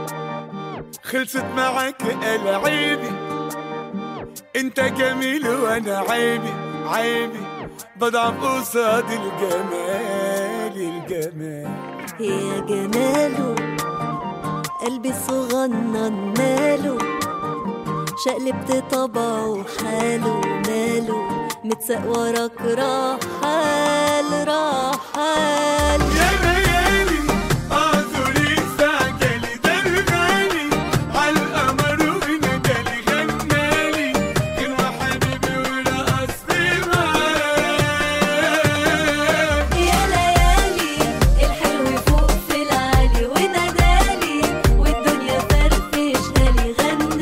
خلصت معاك العيبي، انت جميل وانا عيبي بضعف قصاد الجمال. يا جماله قلبي الصغنن ماله، شقلبت طبعه حاله ماله، متساق وراك رحال يا ليالي اعذري استعجلي درغالي عالقمر ونجالي غنالي كلمة حبيبي ورقص في معاه. يا ليالي الحلو فوق في العالي ونادالي والدنيا فرفشها لي غنالي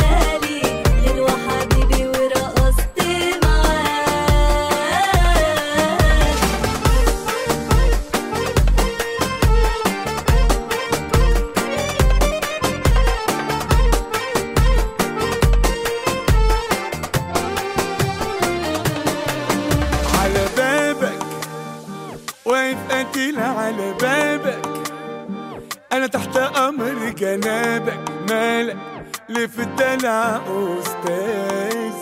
وجنابك مالك ليه في الدلع أستاذ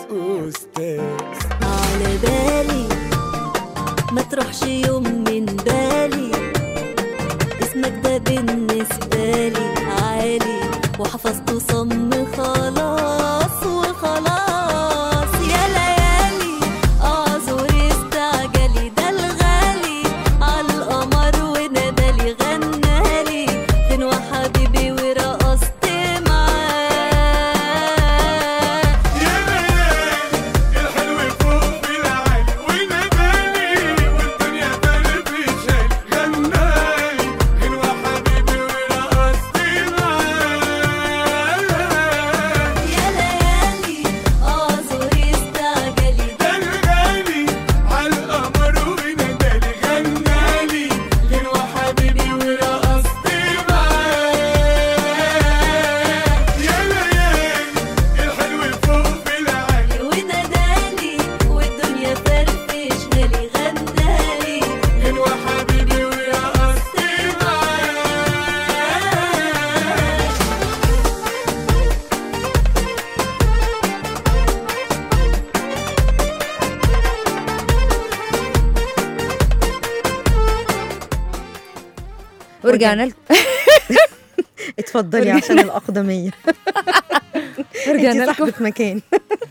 على بالي ما تروحش يوم من بالي، اسمك ده بالنسبة لي عالي وحفظته صم خلاص وخلاص. يا ليالي اعذري استعجلي، ده الغالي عالقمر وندالي غنالي غنوة حبيبي ورقصت معاه. يا ليالي الحلو فوق في العالي ونادالي والدنيا فرفشالي غنالي غنوة حبيبي ورقصت معاه. يا ليالي اعذري استعجلي، ده الغالي عالقمر وندالي غنالي غنوة حبيبي ورقصت معاه. يا ليالي الحلو فوق في العالي ونادالي والدنيا فرفشالي غنالي غنوة حبيبي ورقصت معاه. ورجعنا لكم اتفضلي عشان الأقدمية. ورجعنا انتي لكم صاحبة مكان.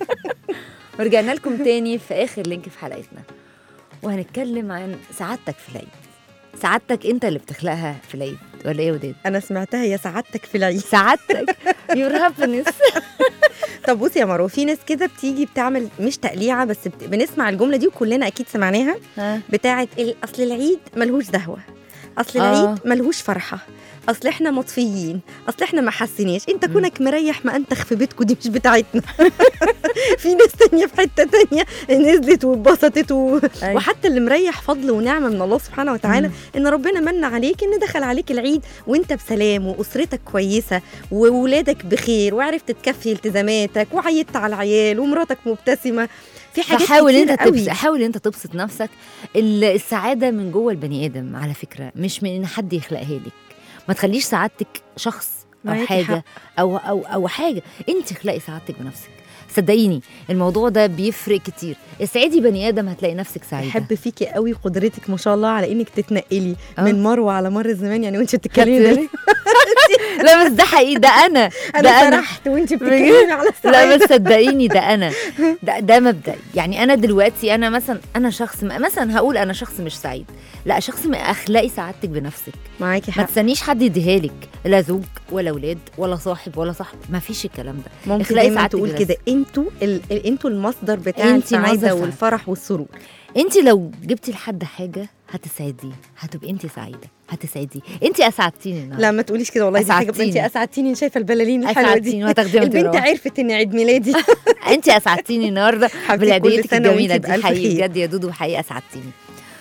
ورجعنا لكم تاني في آخر لينك في حلقتنا، وهنتكلم عن سعادتك في العيد. سعادتك انت اللي بتخلقها في العيد ولا ايه يا وداد؟ أنا سمعتها يا سعادتك في العيد. سعادتك your happiness. طب بصي يا مروه، في ناس كده بتيجي بتعمل مش تقليعه بس بنسمع الجمله دي وكلنا اكيد سمعناها، ها؟ بتاعه اصل العيد ملهوش دهوه، اصل العيد ملهوش فرحه، اصل احنا مطفيين، اصل احنا ما حسيناش، انت كونك مريح ما انتخ في بيتكم دي مش بتاعتنا. في ناس تانية في حته تانية نزلت واتبسطت أيوة. وحتى اللي مريح فضل ونعمه من الله سبحانه وتعالى ان ربنا من عليك ان دخل عليك العيد وانت بسلام واسرتك كويسه وولادك بخير وعرفت تكفي التزاماتك وعيدت على العيال ومراتك مبتسمه. في حاجات فحاول كتير انت قوي. حاول انت تبسط نفسك. السعاده من جوه البني ادم على فكره، مش من ان حد يخلقها لك. ما تخليش سعادتك شخص او معاكي حاجه حق. او حاجه، انت خلقي سعادتك بنفسك. صدقيني الموضوع ده بيفرق كتير. اسعدي بني ادم هتلاقي نفسك سعيده. بحب فيكي قوي قدرتك ما شاء الله على انك تتنقلي أه. من مروه على مر الزمان، يعني وانت بتتكلمي خدتي لا بس ده حقيقي، ده انا انا سرحت وانت بتتكلمي على السعاده. لا بس صدقيني ده انا ده مبدأ. يعني انا دلوقتي انا مثلا انا شخص مثلا هقول انا شخص مش سعيد، لا شخص اخلاقي سعادتك بنفسك. معاكي ما حق. تستنيش حد يديها لك، لا زوج ولا اولاد ولا صاحب ولا صاحب، ما فيش الكلام ده. ممكن اخلاقي دايما سعادتك تقول بنفسك. كده انتوا المصدر بتاع انتي مصدر السعاده سعادة. والفرح والسرور. انت لو جبتي لحد حاجه هتسعديه، هتبقي انت سعيده، هتسعديه. انت اسعدتيني النهارده. لا ما تقوليش كده والله، دي حاجه أسعدتيني. انت اسعدتيني. شايفه البلالين الحلوه دي اسعدتيني وهتاخديها البنت وتروحي. عرفت ان عيد ميلادي. انت اسعدتيني النهارده حبيبتي كل بالهديتك سنه الجميله وانت دي. بألف حقيقي خير. بجد يا دودو، حقيقي اسعدتيني.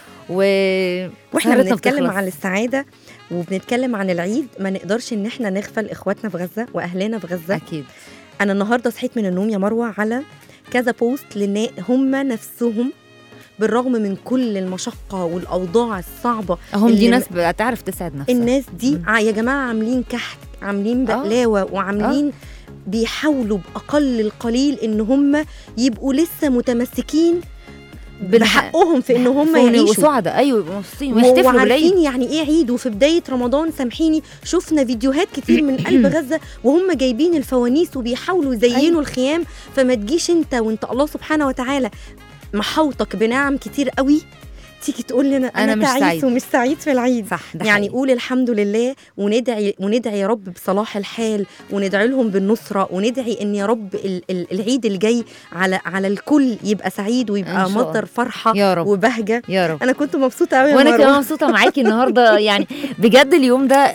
واحنا سهرتنا بنتكلم بتخلص. عن السعاده وبنتكلم عن العيد، ما نقدرش ان احنا نغفل اخواتنا في غزه واهلنا في غزه. اكيد. انا النهارده صحيت من النوم يا مروه على كذا بوست هم نفسهم بالرغم من كل المشقه والاوضاع الصعبه هم دي اللي ناس بتعرف تسعد نفسها. الناس دي يا جماعه عاملين كحك، عاملين بقلاوه وعاملين بيحاولوا باقل القليل ان هم يبقوا لسه متمسكين بحقهم في ان هم يعيشوا وسعداء. ايوه يبقوا مبسوطين ويحتفلوا بالعيد. وعارفين يعني ايه عيد. وفي بدايه رمضان سامحيني شفنا فيديوهات كتير من قلب غزه وهم جايبين الفوانيس وبيحاولوا يزينوا الخيام. فما تجيش انت وانت الله سبحانه وتعالى محوطك بنعم كتير قوي تيجي تقول لنا انا مش تعيس سعيد ومش سعيد في العيد. صح. يعني حقيقي. قول الحمد لله وندعي يا رب بصلاح الحال وندعي لهم بالنصره وندعي ان يا رب العيد الجاي على الكل يبقى سعيد ويبقى مصدر فرحه يا رب. وبهجه يا رب. انا كنت مبسوطه قوي وانا كمان مبسوطه معاكي النهارده. يعني بجد اليوم ده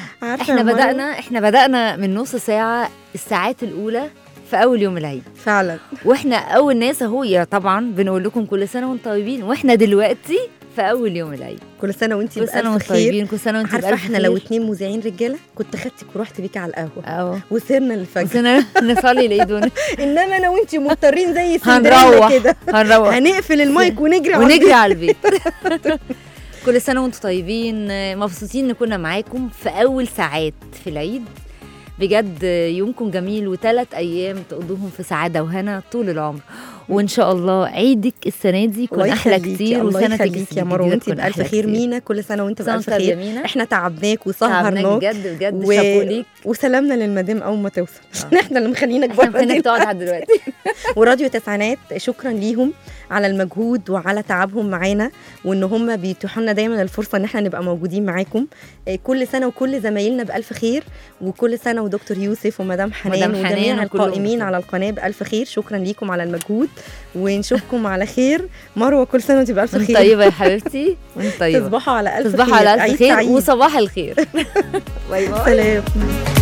احنا بدأنا من نص ساعه الساعات الاولى في اول يوم العيد فعلا. واحنا اول ناس اهو. يا طبعا بنقول لكم كل سنه وانتم طيبين، واحنا دلوقتي في اول يوم العيد. كل سنه وانتي كل سنه وانتم طيبين. كل سنه وانتم عارفه احنا لو 2 مذيعين رجاله كنت خدتك ورحت بيكي على القهوه وسهرنا للفجر نصلي العيد انما انا وانتي مضطرين زي هنروح كده هنقفل المايك ونجري على البيت. كل سنه وانتم طيبين، مبسوطين ان كنا معاكم في اول ساعات في العيد. بجد يومكم جميل، و3 أيام تقضوهم في سعادة وهنا طول العمر. وإن شاء الله عيدك السنة دي يكون أحلى كتير، وسنتك يا مروه وانت بألف خير. مينا كل سنة وانت بألف خير. احنا تعبناك وسهرناك بجد شابو ليك، وسلامنا للمدام أول ما توصل. احنا اللي مخلينك بره انك تقعد لحد دلوقتي. وراديو تسعينات شكرا ليهم على المجهود وعلى تعبهم معانا، وان هم بيتيحوا لنا دايما الفرصه ان احنا نبقى موجودين معاكم كل سنه، وكل زمايلنا بألف خير، وكل سنه ودكتور يوسف ومدام حنان وجميع القائمين على القناه بألف خير. شكرا ليكم على المجهود، ونشوفكم على خير. مروه كل سنه وانت بألف خير. طيبه يا حبيبتي، وانت طيبه. تصبحوا على ألف خير. تصبحوا على ألف خير وصباح الخير. باي باي. سلام.